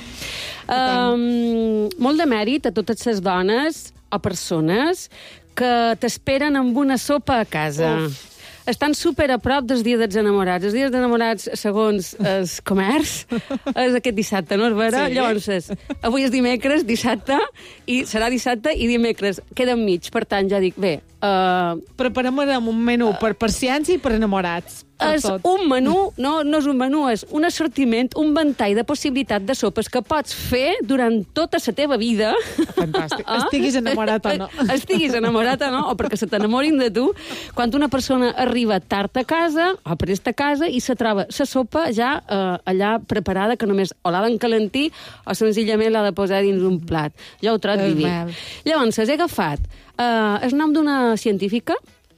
Um, molt de mèrit a totes les dones o persones que t'esperen amb una sopa a casa. Uf. Estan super a prop dels dies dels enamorats. Els dies dels enamorats, segons el comerç, és aquest dissabte, no és vera? Sí. Llavors, avui és dimecres, dissabte, i serà dissabte i dimecres. Queda enmig, per tant, ja dic, bé, Uh, Preparem un menú per, per ciència i per enamorats. Per és tot. un menú, no, no és un menú, és un assortiment, un ventall de possibilitat de sopes que pots fer durant tota la teva vida. Fantàstic. Ah? Estiguis enamorat o no. Estiguis enamorat o no, o perquè se t'enamorin de tu. Quan una persona arriba tard a casa, o prest a casa, i se troba la sopa ja eh, allà preparada, que només o l'ha d'encalentir o senzillament l'ha de posar dins un plat. Jo ho trobo diví. Llavors, he agafat eh, el nom d'una científica,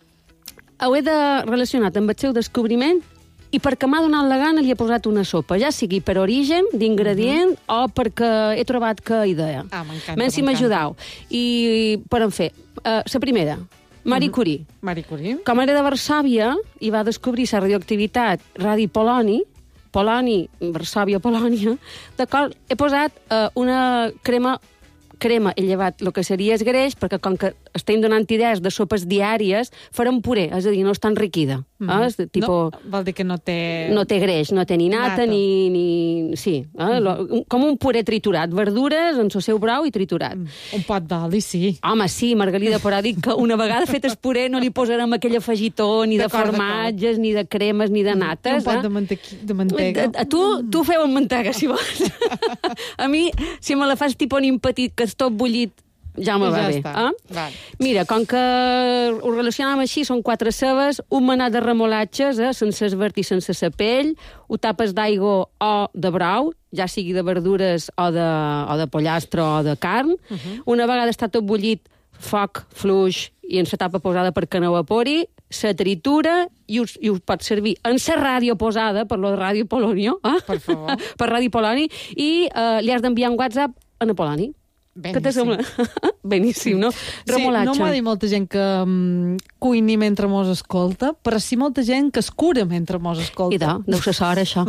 ho he de relacionat amb el seu descobriment i perquè m'ha donat la gana li he posat una sopa, ja sigui per origen, d'ingredient, mm-hmm. o perquè he trobat que idea. Ah, m'encanta, m'encanta. Si m'ajudau. I per en fer, la uh, primera, Marie mm-hmm. Curie. Marie Curie. Com era de Varsòvia, i va descobrir la radioactivitat radi-poloni, poloni, Varsòvia, Polònia, d'acord, he posat uh, una crema crema, he llevat el que seria el greix, perquè com que estem donant idees de sopes diàries, farem puré, és a dir, no és tan enriquida. Mm. Eh? És de, tipo, no, vol dir que no té... No té greix, no té ni nata, nata. ni... ni... Sí, eh? mm. Lo, com un puré triturat, verdures en el seu brou i triturat. Mm. Un pot d'oli, sí. Home, sí, Margalida, però dic que una vegada fet el puré no li posarem aquell afegitó, ni de formatges, ni de cremes, ni de nates. Un pot eh? de, mantequi... de mantega. A, a tu, tu feu amb mantega, si vols. A mi, si me la fas tipus nin petit, que és tot bullit, ja me va ja bé. Eh? Vale. Mira, com que ho relacionam així, són quatre cebes, un manat de remolatges, eh, sense esvert i sense sa pell, ho tapes d'aigua o de brou, ja sigui de verdures o de, o de pollastre o de carn. Uh -huh. Una vegada està tot bullit, foc, fluix, i en la tapa posada perquè no evapori, se tritura i us, i us pot servir en la ràdio posada, per lo de Ràdio Polònia, eh? Per favor. per Ràdio Polònia, i eh, li has d'enviar un WhatsApp a Napoloni. Beníssim. Què te sembla? Beníssim, no? Remolatge. Sí, no m'ha dit molta gent que um, cuini mentre mos escolta, però sí molta gent que es cura mentre mos escolta. I de, deu ser sort, això.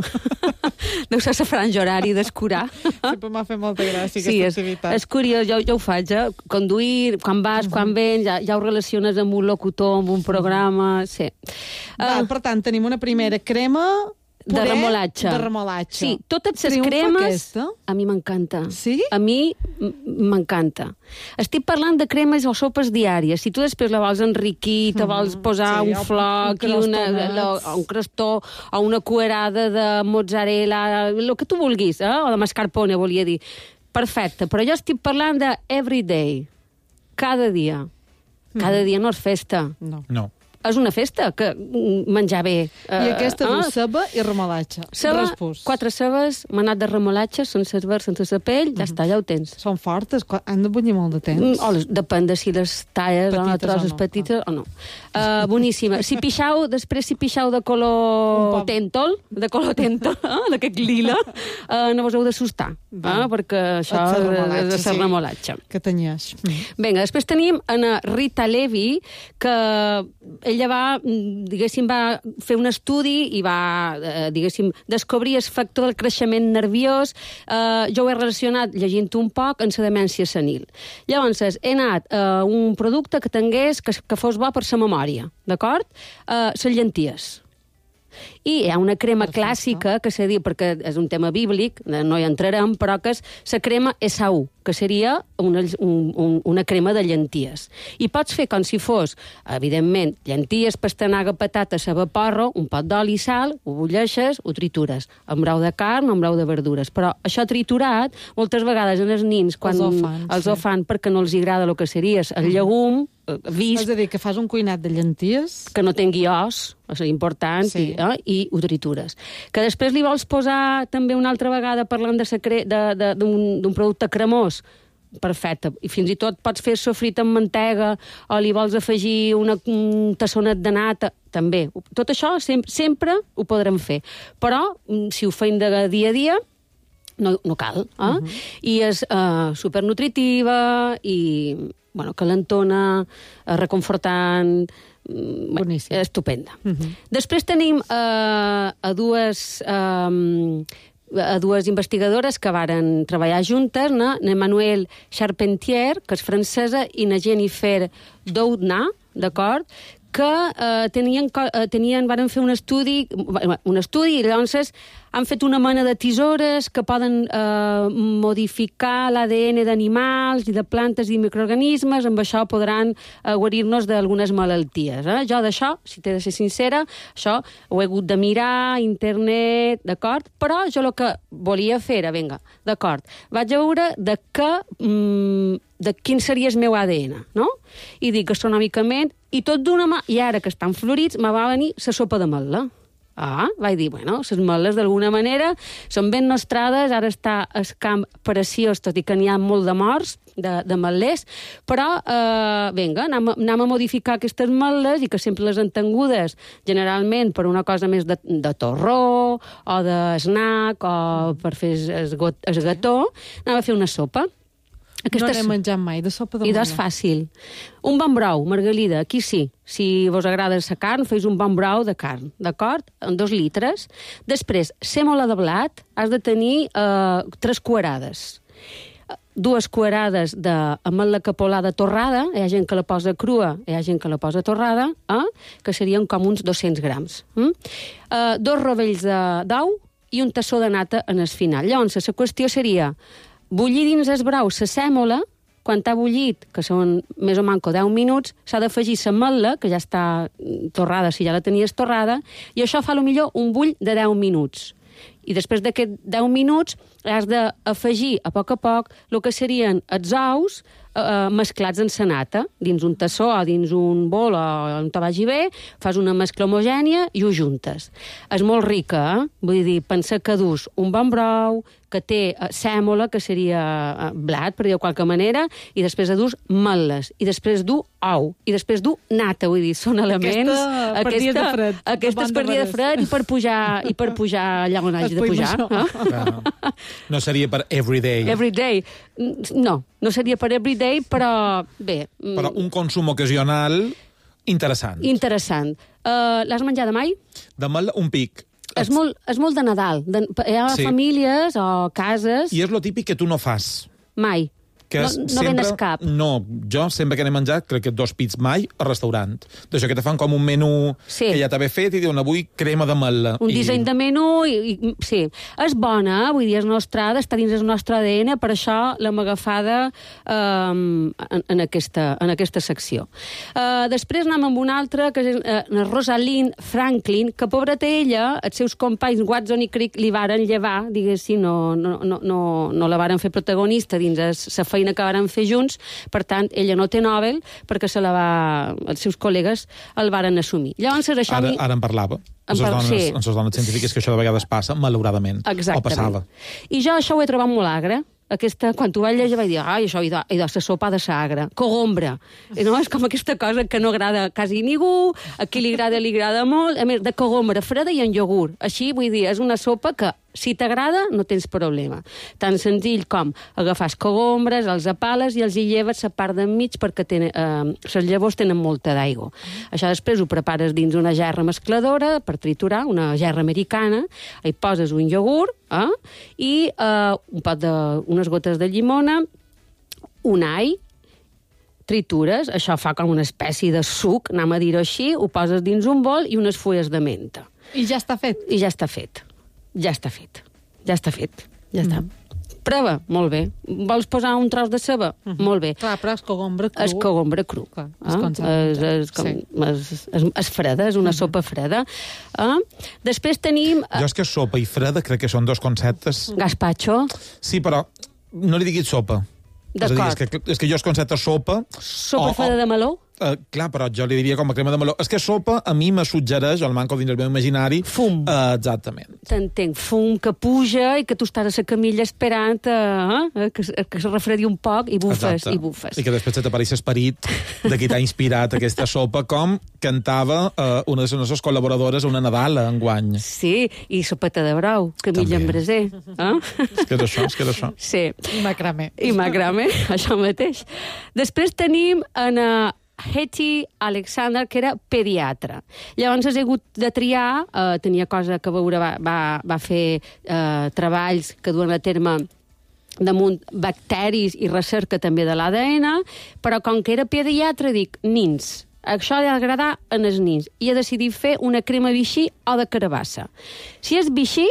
Deu ser la franja horari d'escurar. Sempre m'ha fet molta gràcia sí, aquesta és, activitat. És curiós, jo, jo ho faig, eh? Conduir, quan vas, uh -huh. quan vens, ja, ja ho relaciones amb un locutor, amb un programa, sí. Val, uh, per tant, tenim una primera crema... De remolatge. De remolatge. Sí, totes les Triomfa cremes... Aquesta? A mi m'encanta. Sí? A mi m'encanta. Estic parlant de cremes o sopes diàries. Si tu després la vols enriquir, te vols posar sí, un floc, un, un, una, la, un crostó, o una cuerada de mozzarella, el que tu vulguis, eh? O de mascarpone, volia dir. Perfecte, però jo estic parlant de everyday. Cada dia. Cada mm. dia no és festa. No. No. És una festa, que menjar bé. I aquesta uh, du ceba i remolatge. Ceba, Respús. quatre cebes, manat de remolatge, sense esvert, sense sa pell, ja està, ja ho tens. Són fortes? Han de bullir molt de temps? Mm, o les, depèn de si les talles petites o trosses o no. petites o no. Uh, boníssima. Si pixau, després si pixau de color tèntol, de color tèntol, eh, d'aquest lila, uh, no vos heu d'assustar, eh, perquè això és el remolatge. Sí, que tenies. Mm. Vinga, després tenim en Rita Levi, que ella va, diguéssim, va fer un estudi i va, eh, diguéssim, descobrir el factor del creixement nerviós. Eh, jo ho he relacionat, llegint un poc, en la demència senil. Llavors, he anat a un producte que tingués, que, que fos bo per la memòria, d'acord? Eh, les llenties. I hi ha una crema Perfecte. clàssica que se diu, perquè és un tema bíblic, no hi entrarem, però que és la crema Esaú, que seria una, un, un, una crema de llenties. I pots fer com si fos, evidentment, llenties, pastanaga, patata, ceba, porro, un pot d'oli i sal, ho bulleixes, ho tritures, amb brou de carn o amb brou de verdures. Però això triturat, moltes vegades en els nins, quan els ho fan, els sí. ho fan perquè no els agrada el que seria el llegum, vist... És a dir, que fas un cuinat de llenties... Que no tingui os, és important, sí. i, eh, i ho tritures. Que després li vols posar també una altra vegada parlant d'un producte cremós, perfecte. I fins i tot pots fer sofrit amb mantega o li vols afegir una, un tassonet de nata, també. Tot això sempre, sempre ho podrem fer. Però, si ho feim de dia a dia, no, no cal. Eh? Uh -huh. I és uh, supernutritiva i, bueno, calentona, uh, reconfortant... Boníssim. Estupenda. Uh -huh. Després tenim uh, a dues... Um, a dues investigadores que varen treballar juntes, no? Emmanuelle Charpentier, que és francesa, i na Jennifer Doudna, d'acord?, que eh, tenien, eh, tenien, varen fer un estudi, un estudi i llavors han fet una mena de tisores que poden eh, modificar l'A D N d'animals i de plantes i microorganismes, amb això podran eh, guarir-nos d'algunes malalties. Eh? Jo d'això, si t'he de ser sincera, això ho he hagut de mirar, internet, d'acord? Però jo el que volia fer era, vinga, d'acord, vaig a veure de què... Mm, de quin seria el meu A D N, no? I dic gastronòmicament, i tot d'una mà, i ara que estan florits, me va venir la sopa de metla. Ah, vaig dir, bueno, les metles d'alguna manera són ben nostrades, ara està el camp preciós, tot i que n'hi ha molt de morts, de, de metlers, però, eh, vinga, anem, anem a modificar aquestes metles i que sempre les han tingudes, generalment per una cosa més de, de torró, o de snack, o per fer el gató, anem a fer una sopa. Aquesta no n'he menjat mai, de sopa de I metla. és fàcil. Un bon brou, Margalida, aquí sí. Si vos agrada la carn, fes un bon brou de carn, d'acord? En dos litres. Després, sèmola de blat, has de tenir eh, tres cuarades. Dues cuarades d'ametla capolada torrada, hi ha gent que la posa crua, hi ha gent que la posa torrada, eh? que serien com uns dos-cents grams. Mm? Eh, dos rovells d'ou i un tassó de nata en el final. Llavors, la qüestió seria bullir dins el brou la sèmola, quan t'ha bullit, que són més o manco deu minuts, s'ha d'afegir la metla, que ja està torrada si ja la tenies torrada, i això fa potser un bull de deu minuts. I després d'aquests deu minuts has d'afegir a poc a poc el que serien els ous eh, mesclats en la nata, dins un tassó o dins un bol o on te vagi bé, fas una mescla homogènia i ho juntes. És molt rica, eh? Vull dir, pensa que dus un bon brou, que té eh, sèmola, que seria eh, blat, per dir-ho de qualque manera, i després de dus metles, i després du ou, i després du nata, vull dir, són elements... Aquesta per dies de fred. Aquesta és per dia de fred i per pujar, i per pujar allà on hagi de pujar. Eh? No seria per everyday. Everyday. No, no seria per everyday, però bé... Però un consum ocasional interessant. Interessant. Uh, L'has menjada mai? De metla, un pic. És molt, és molt de Nadal. De, hi ha Sí. famílies o cases... I és lo típic que tu no fas. Mai. Que No, no sempre, venes cap. No, jo sempre que n'he menjat, crec que dos pits mai al restaurant. D'això que te fan com un menú Sí. que ja t'ha fet i diuen avui crema de metla. Un I... disseny de menú, i, i, sí. És bona, vull dir, és nostrada, està dins el nostre A D N, per això l'hem agafada um, en, en, aquesta, en aquesta secció. Uh, després anem amb una altra, que és uh, Rosalind Franklin, que pobreta ella, els seus companys Watson i Crick li varen llevar, diguéssim, no, no, no, no, no la varen fer protagonista dins la feina que varen fer junts, per tant, ella no té Nobel perquè se la va... els seus col·legues el varen assumir. Llavors, això... Ara, mi- ara en parlava. En En les par- dones, sí. en les dones científiques, que això de vegades passa, malauradament. Exactament. O passava. I jo això ho he trobat molt agre. Aquesta, quan t'ho vaig llegir vaig dir, ai, això, i de, i de la sopa de sagra, cogombra. I no, és com aquesta cosa que no agrada quasi ningú, a qui li agrada, li agrada molt, a més, de cogombra freda i en iogurt. Així, vull dir, és una sopa que, si t'agrada, no tens problema. Tan senzill com agafar les cogombres, els apales i els hi lleves la part d'enmig perquè tenen, eh, les llavors tenen molta d'aigua. Això després ho prepares dins una gerra mescladora per triturar, una gerra americana, hi poses un iogurt, eh, i eh, un pot de, unes gotes de llimona, un all, tritures, això fa com una espècie de suc, anem a dir-ho així, ho poses dins un bol i unes fulles de menta. I ja està fet. I ja està fet. Ja està fet. Ja està fet. Ja està. Prova? Molt bé. Vols posar un tros de ceba? Mhm. Molt bé. Clar, però és cogombre cru. És cogombre cru. Clar, Ah, és conservat. és, és, com, Sí. és, és, és freda, és una sopa freda. Ah, després tenim... Jo és que sopa i freda crec que són dos conceptes... Gazpacho. Sí, però no li diguis sopa. És a dir, és que, és que jo el concepte sopa... Sopa o- freda de meló? Uh, clar, però jo li diria com a crema de meló. És que sopa a mi me suggereix, el manco dins el meu imaginari... Fum. Uh, exactament. T'entenc, fum que puja i que tu estàs a la camilla esperant eh, que, que es refredi un poc i bufes, Exacte. i bufes. I que després se t'apareix l'esperit de qui t'ha inspirat aquesta sopa, com cantava uh, una de les nostres col·laboradores a una Nadala enguany. Sí, i sopeta de brou, Camilla en braser. Eh? És que és això, és que és això. Sí. I macramé. I macramé, això mateix. Després tenim en uh, Hetty Alexander, que era pediatra. Llavors has hagut de triar, eh, tenia cosa que veure, va, va, va fer eh, treballs que duen a terme damunt bacteris i recerca també de l'A D N, però com que era pediatra, dic, nins. Això ha d'agradar en els nins. I he decidit fer una crema vichy o de carabassa. Si és vichy,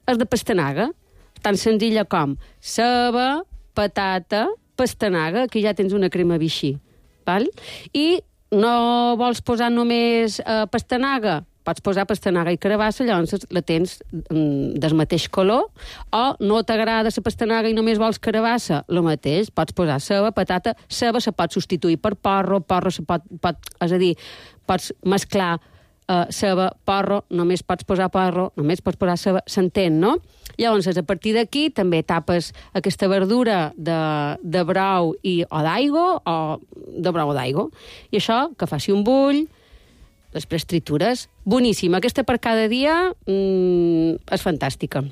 és de pastanaga, tan senzilla com ceba, patata, pastanaga, que ja tens una crema vichy, val? I no vols posar només eh, pastanaga, pots posar pastanaga i carabassa, llavors la tens mm, del mateix color, o no t'agrada la pastanaga i només vols carabassa, el mateix, pots posar ceba, patata, ceba se pot substituir per porro, porro se pot, pot és a dir, pots mesclar uh, ceba, porro, només pots posar porro, només pots posar ceba, s'entén, no? Llavors, a partir d'aquí, també tapes aquesta verdura de, de brou i, o d'aigua, o de brou o d'aigua. I això, que faci un bull, després tritures. Boníssima. Aquesta per cada dia mm, és fantàstica.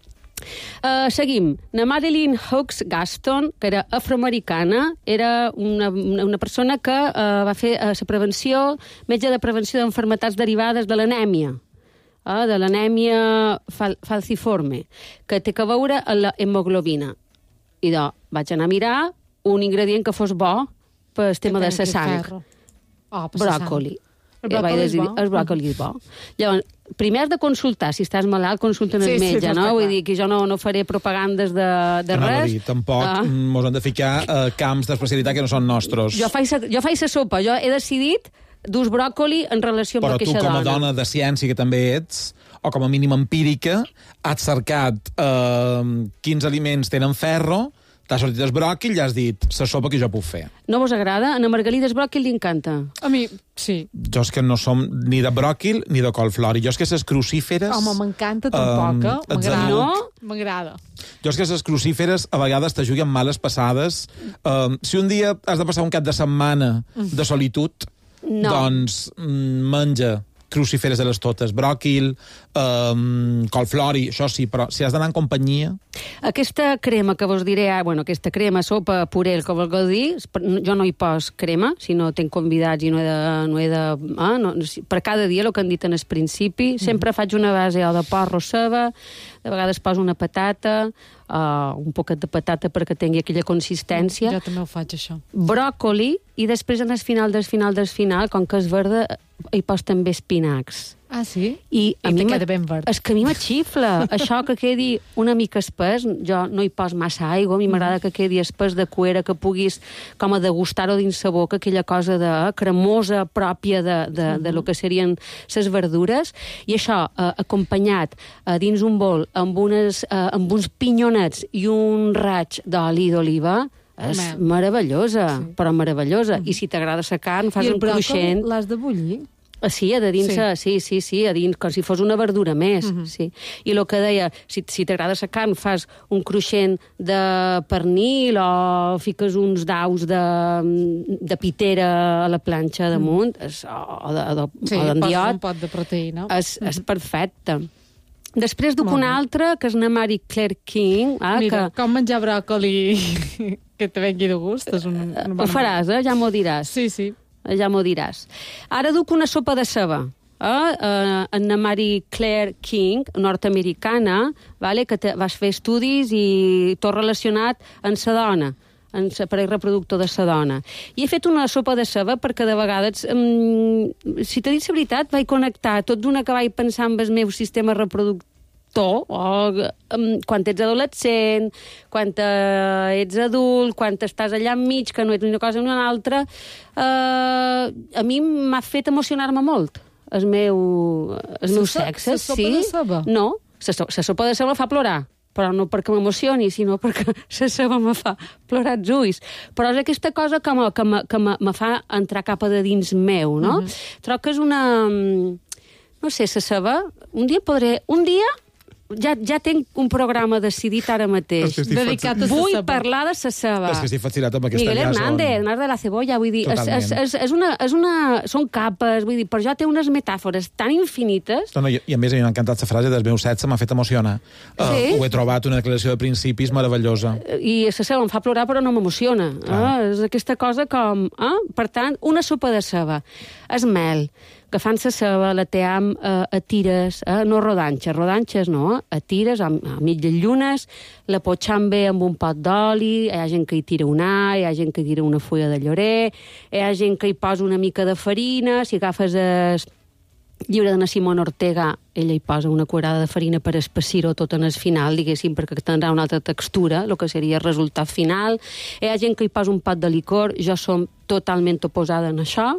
Uh, seguim. Na Madeline Hooks Gaston, que era afroamericana, era una, una persona que uh, va fer uh, la prevenció, metge de prevenció d'enfermetats derivades de l'anèmia, uh, de l'anèmia fal falciforme, que té que veure amb la hemoglobina. I doncs vaig anar a mirar un ingredient que fos bo per el tema de la sang. Oh, bròcoli. El bròcoli és bo. El bròcoli és bo. Llavors, primer has de consultar. Si estàs malalt, consulta el metge, sí, no? Vull dir que jo no, no faré propagandes de, de no, res. Dir, tampoc ah. mos han de ficar uh, camps d'especialitat que no són nostres. Jo faig, jo faig la sopa. Jo he decidit dus bròcoli en relació amb Però aquesta dona. Però tu, com a dona de ciència que també ets, o com a mínim empírica, has cercat uh, quins aliments tenen ferro, t'has sortit el bròquil i has dit la sopa que jo puc fer. No vos agrada? A Margalida el bròquil li encanta. A mi, sí. Jo és que no som ni de bròquil ni de colflor. I jo és que les crucíferes... Home, m'encanta tampoc, eh? Um, M'agrada. No? M'agrada. Jo és que les crucíferes a vegades te juguen males passades. Um, si un dia has de passar un cap de setmana de solitud, no. doncs mm, menja crucíferes de les totes, bròquil, um, colflori, això sí, però si has d'anar en companyia... Aquesta crema que vos diré, bueno, aquesta crema, sopa, puré, el que vulgueu dir, jo no hi pos crema, si no tenc convidats i no he de... No he de ah, no, per cada dia, el que han dit en el principi, sempre faig una base o de porro, ceba, de vegades poso una patata, uh, un poquet de patata perquè tingui aquella consistència. Jo també ho faig, això. Bròcoli, i després en el final del final del final, com que és verda, hi pos també espinacs. Ah, sí? I, a I mi te queda ben verd. És que a mi m'axifla. Això que quedi una mica espès, jo no hi pos massa aigua, a mi m'agrada que quedi espès de cuera, que puguis com a degustar-ho dins sa boca, aquella cosa de cremosa pròpia de, de, uh -huh. de lo que serien ses verdures, i això eh, acompanyat eh, dins un bol amb, unes, eh, amb uns pinyonets i un raig d'oli d'oliva, és Man. meravellosa, sí. però meravellosa. Uh -huh. I si t'agrada la carn, fas un cruixent. I el bròcoli l'has de bullir? Sí, a de dins, sí. sí, sí, sí, a dins, com si fos una verdura més, uh -huh. sí. I el que deia, si, si t'agrada la carn, fas un cruixent de pernil o fiques uns daus de, de pitera a la planxa damunt, uh -huh. es, o, de, de, sí, o d'endiot. un pot de proteïna. És, uh -huh. és perfecte. Després duc una altra, que és na Mary Claire King. Ah, Mira, que... com menjar bròcoli que te vengui de gust. És un, un bon ho faràs, eh? Ja m'ho diràs. Sí, sí. Ja m'ho diràs. Ara duc una sopa de ceba. Eh? Uh, Anna Mary Claire King, nord-americana, vale? Que te, vas fer estudis i tot relacionat amb la dona, en l'aparell reproductor de la dona. I he fet una sopa de ceba perquè de vegades, um, si t'he dit la veritat, vaig connectar tot d'una que vaig pensar amb el meu sistema reproductor, o um, quan ets adolescent, quan ets adult, quan estàs allà enmig, que no ets una cosa ni una altra, uh, a mi m'ha fet emocionar-me molt el meu, el meu sexe. La sopa sí? de ceba? No, la sopa de ceba fa plorar, però no perquè m'emocioni, sinó perquè la ceba me fa plorar els ulls. Però és aquesta cosa que me, que me, que me, me fa entrar cap a de dins meu, no? Uh -huh. Trobo que és una... No sé, la ceba... Un dia podré... Un dia... Ja, ja tenc un programa decidit ara mateix. Es que dedicat a Vull ceba. parlar de la ceba. És que estic fascinat amb aquesta Miguel llaça. Hernández, Nar de la cebolla, vull dir, és, és, és, és una, és una, són capes, vull dir, per jo té unes metàfores tan infinites. No, no, i, i a més a mi m'ha encantat la frase del meu sexe, m'ha fet emocionar. Sí? Uh, ho he trobat una declaració de principis meravellosa. I la ceba em fa plorar però no m'emociona. Ah. Eh? És aquesta cosa com... Eh? Per tant, una sopa de ceba. És mel, que fan la ceba, la team eh, a tires, eh? no rodanxes, rodanxes no, a tires, a, a mitges llunes, la potxam bé amb un pot d'oli, hi ha gent que hi tira un all, hi ha gent que hi tira una fulla de llorer, hi ha gent que hi posa una mica de farina, si agafes es, llibre de Simona Ortega, ella hi posa una cuarada de farina per espessir-ho tot en el final, diguéssim, perquè tindrà una altra textura, el que seria el resultat final. Hi ha gent que hi posa un pot de licor, jo som totalment oposada en això.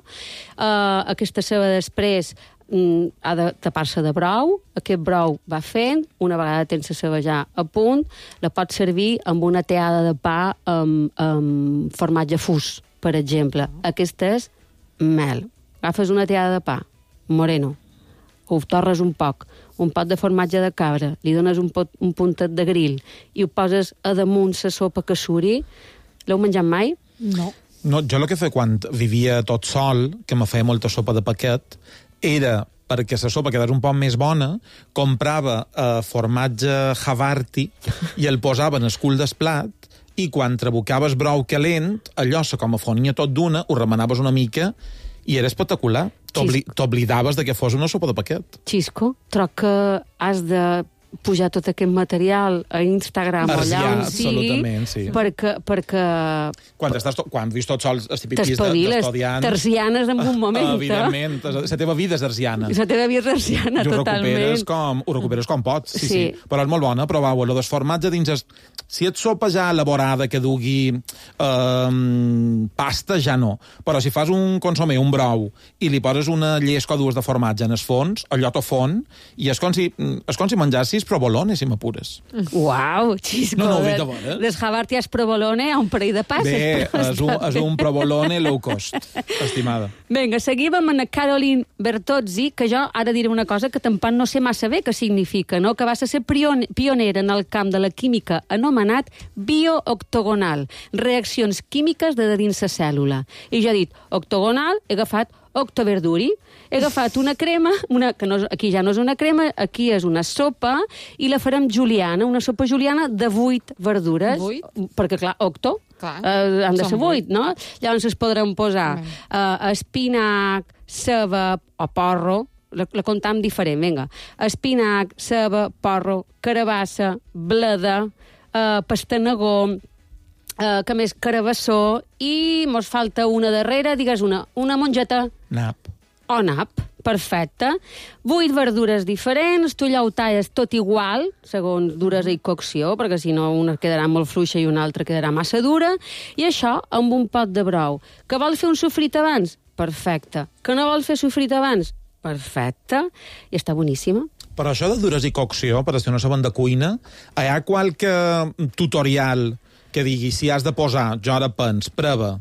Uh, aquesta ceba després mm, ha de tapar-se de brou, aquest brou va fent, una vegada tens la ceba ja a punt, la pots servir amb una teada de pa amb, amb formatge fus, per exemple. Aquesta és mel. Agafes una teada de pa, moreno, ho torres un poc, un pot de formatge de cabra, li dones un, pot, un puntet de grill i ho poses a damunt la sopa que suri. L'heu menjat mai? No. No, jo el que feia quan vivia tot sol, que me feia molta sopa de paquet, era, perquè la sopa quedés un poc més bona, comprava eh, formatge Havarti i el posava en el cul del plat, i quan trabucaves brou calent, allò se com a fonia tot d'una, ho remenaves una mica i era espectacular. T'oblidaves de que fos una sopa de paquet. Xisco, troc que has de pujar tot aquest material a Instagram o allà on sigui, sí. perquè, perquè... Quan, estàs to... Quan vius tot sol, els típics t'espaviles, tercianes en un moment. Evidentment, la teva vida és terciana. La teva vida és terciana, I ho totalment. Recuperes com, ho recuperes com pots, sí, sí. sí. Però és molt bona, provau-ho. El desformatge dins... Es... Si et sopa ja elaborada que dugui eh, pasta, ja no. Però si fas un consomé, un brou, i li poses una llesca o dues de formatge en el fons, allò t'ho fon, i és com si, és com si menjassis provolone, si m'apures. Uau, xisco. No, no, de bona. Des Havartias provolone a un parell de passes. Bé, és un, és un provolone low cost, estimada. Vinga, seguim amb Anna Caroline Bertozzi, que jo ara diré una cosa que tampoc no sé massa bé què significa, no? Que va ser pionera en el camp de la química anomenat biooctogonal, reaccions químiques de dins la cèl·lula. I jo he dit octogonal, he agafat octoverduri, he agafat una crema, una, que no, aquí ja no és una crema, aquí és una sopa, i la farem juliana, una sopa juliana de vuit verdures. Vuit? Perquè, clar, octo, clar, eh, han de ser vuit, vuit, no? Llavors es podran posar eh, espinac, ceba o porro, la, la comptam diferent, vinga. Espinac, ceba, porro, carabassa, bleda, eh, pastanagó, Uh, que més, carabassó, i mos falta una darrere, digues una, una mongeta. Nap. O nap, perfecte. Vuit verdures diferents, tu allà ho talles tot igual, segons duresa i cocció, perquè si no una quedarà molt fluixa i una altra quedarà massa dura, i això amb un pot de brou. Que vols fer un sofrit abans? Perfecte. Que no vols fer sofrit abans? Perfecte. I està boníssima. Però això de dures i cocció, per si no saben de cuina, hi ha qualque tutorial que digui, si has de posar, jo ara pens, preva,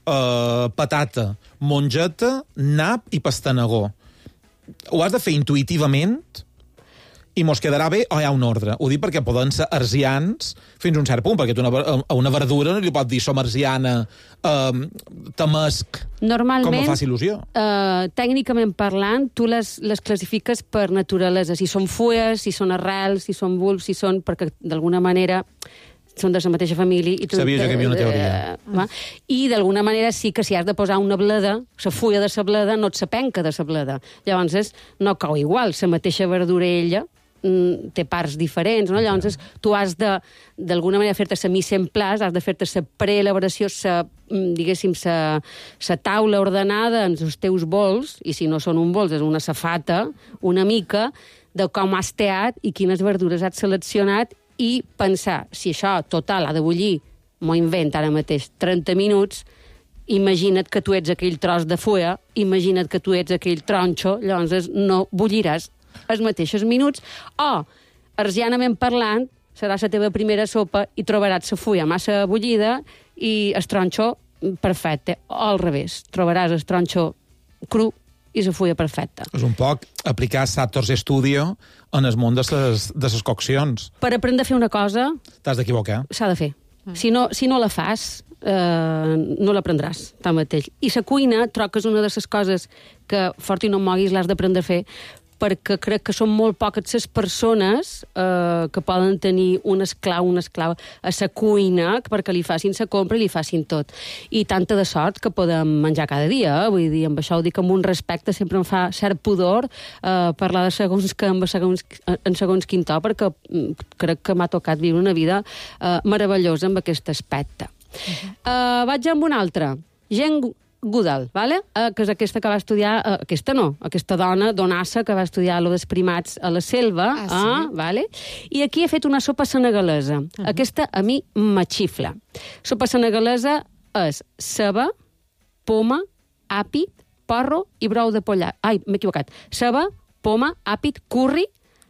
uh, patata, mongeta, nap i pastanagó. Ho has de fer intuïtivament i mos quedarà bé o hi ha un ordre? Ho dic perquè poden ser arsians fins a un cert punt, perquè tu una, a una verdura no li pots dir som arsiana, uh, tamesc, normalment, com em faci il·lusió. Uh, tècnicament parlant, tu les, les classifiques per naturalesa, si són fulles, si són arrels, si són bulbs, si són... perquè d'alguna manera són de la mateixa família. I tu, sabia jo que hi havia una teoria. Uh, I d'alguna manera sí que si has de posar una bleda, la fulla de la bleda no et s'apenca de la bleda. Llavors és, no cau igual, la mateixa verdura ella mm, té parts diferents, no? Llavors és, tu has de, d'alguna manera, fer-te la mise en place, has de fer-te la preelaboració, la, diguéssim, la taula ordenada en els teus bols, i si no són un bols, és una safata, una mica, de com has teat i quines verdures has seleccionat, i pensar, si això total ha de bullir, m'ho invent ara mateix, trenta minuts, imagina't que tu ets aquell tros de fulla, imagina't que tu ets aquell tronxo, llavors no bulliràs els mateixos minuts, o, arsianament parlant, serà la teva primera sopa i trobaràs la fulla massa bullida i el tronxo perfecte, o al revés, trobaràs el tronxo cru i la fulla perfecta. És un poc aplicar Sator's Studio en el món de les, de les coccions. Per aprendre a fer una cosa... T'has d'equivocar. S'ha de fer. Mm. Si, no, si no la fas, eh, no l'aprendràs, tanmateix. I la cuina, troc que és una de les coses que, fort i no moguis, l'has d'aprendre a fer, perquè crec que són molt poques les persones eh, que poden tenir un esclau, una esclava a la cuina perquè li facin la compra i li facin tot. I tanta de sort que podem menjar cada dia, eh? Vull dir, amb això ho dic amb un respecte, sempre em fa cert pudor eh, parlar de segons que en segons, en segons quin to, perquè crec que m'ha tocat viure una vida eh, meravellosa amb aquest aspecte. Uh-huh. Uh, vaig amb un altre. Gent Goodall, vale? eh, que és aquesta que va estudiar, eh, aquesta no, aquesta dona, donassa, que va estudiar lo dels primats a la selva, ah, sí? eh, vale? I aquí he fet una sopa senegalesa. Uh -huh. Aquesta a mi m'axifla. Sopa senegalesa és ceba, poma, àpid, porro i brou de pollat. Ai, m'he equivocat. Ceba, poma, àpid, curri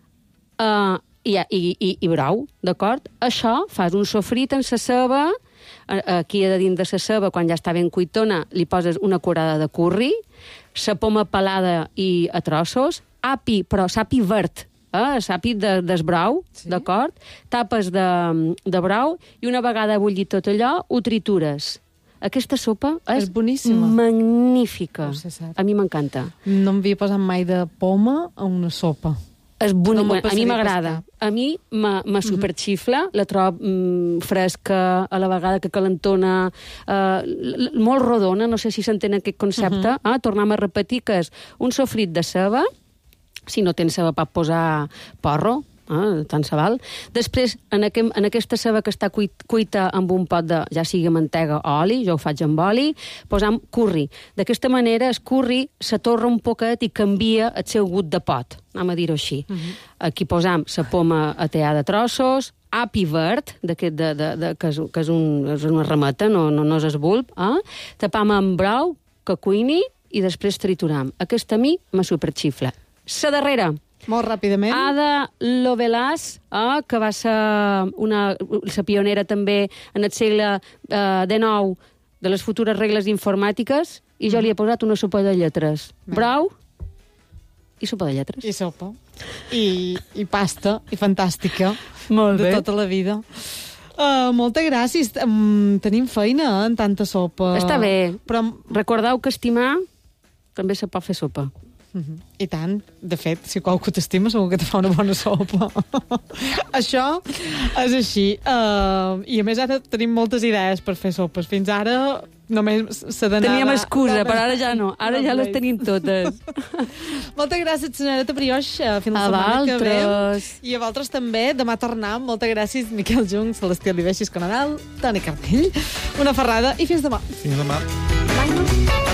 uh, i, i, i, i brou, d'acord? Això, fas un sofrit en la ceba, aquí a dins de la ceba, quan ja està ben cuitona, li poses una curada de curri, la poma pelada i a trossos, api, però sapi verd, eh? Sapi de, d'esbrau, sí? D'acord? Tapes de, de brou i una vegada bullit tot allò, ho tritures. Aquesta sopa és, és boníssima. Magnífica. A mi m'encanta. No em havia posat mai de poma a una sopa. És boni... No a mi m'agrada. A mi me superxifla, uh -huh. la trobo mm, fresca, a la vegada que calentona, eh, molt rodona, no sé si s'entén aquest concepte. Uh -huh. eh? Tornem a repetir que és un sofrit de ceba, si no tens ceba pot posar porro, Ah, tant se val. Després, en, aqu en aquesta ceba que està cuit cuita amb un pot de, ja sigui mantega o oli, jo ho faig amb oli, posam curri. D'aquesta manera, el curri s'atorra un poquet i canvia el seu gust de pot, anem a dir-ho així. Uh -huh. Aquí posam la poma a tear de trossos, api verd, de, de, de, de, que, és, que és, un, és una rameta, no, no, no és el bulb, eh? Tapam amb brou, que cuini, i després trituram. Aquesta a mi me superxifla. La darrera, molt ràpidament. Ada Lovelace, eh, que va ser una, la pionera també en el segle eh, dinou de les futures regles informàtiques, i jo li he posat una sopa de lletres. Bé. Brou i sopa de lletres. I sopa. I, i pasta, i fantàstica. Molt bé. De tota la vida. Uh, moltes gràcies. Um, tenim feina en tanta sopa. Està bé, però recordeu que estimar també se pot fer sopa. Uh -huh. I tant. De fet, si qualcú t'estima segur que te fa una bona sopa. Això és així. Uh, I a més ara tenim moltes idees per fer sopes. Fins ara només s'ha d'anar... Teníem excusa, però ara ja no. Ara ja les tenim totes. Moltes gràcies, senyoreta Brioix. Fins la setmana que ve. I a vosaltres també. Demà tornem. Moltes gràcies, Miquel Jung, Celestí Oliver, Xisco Nadal, Toni Cartell. Una ferrada i fins demà. Fins demà. Bye.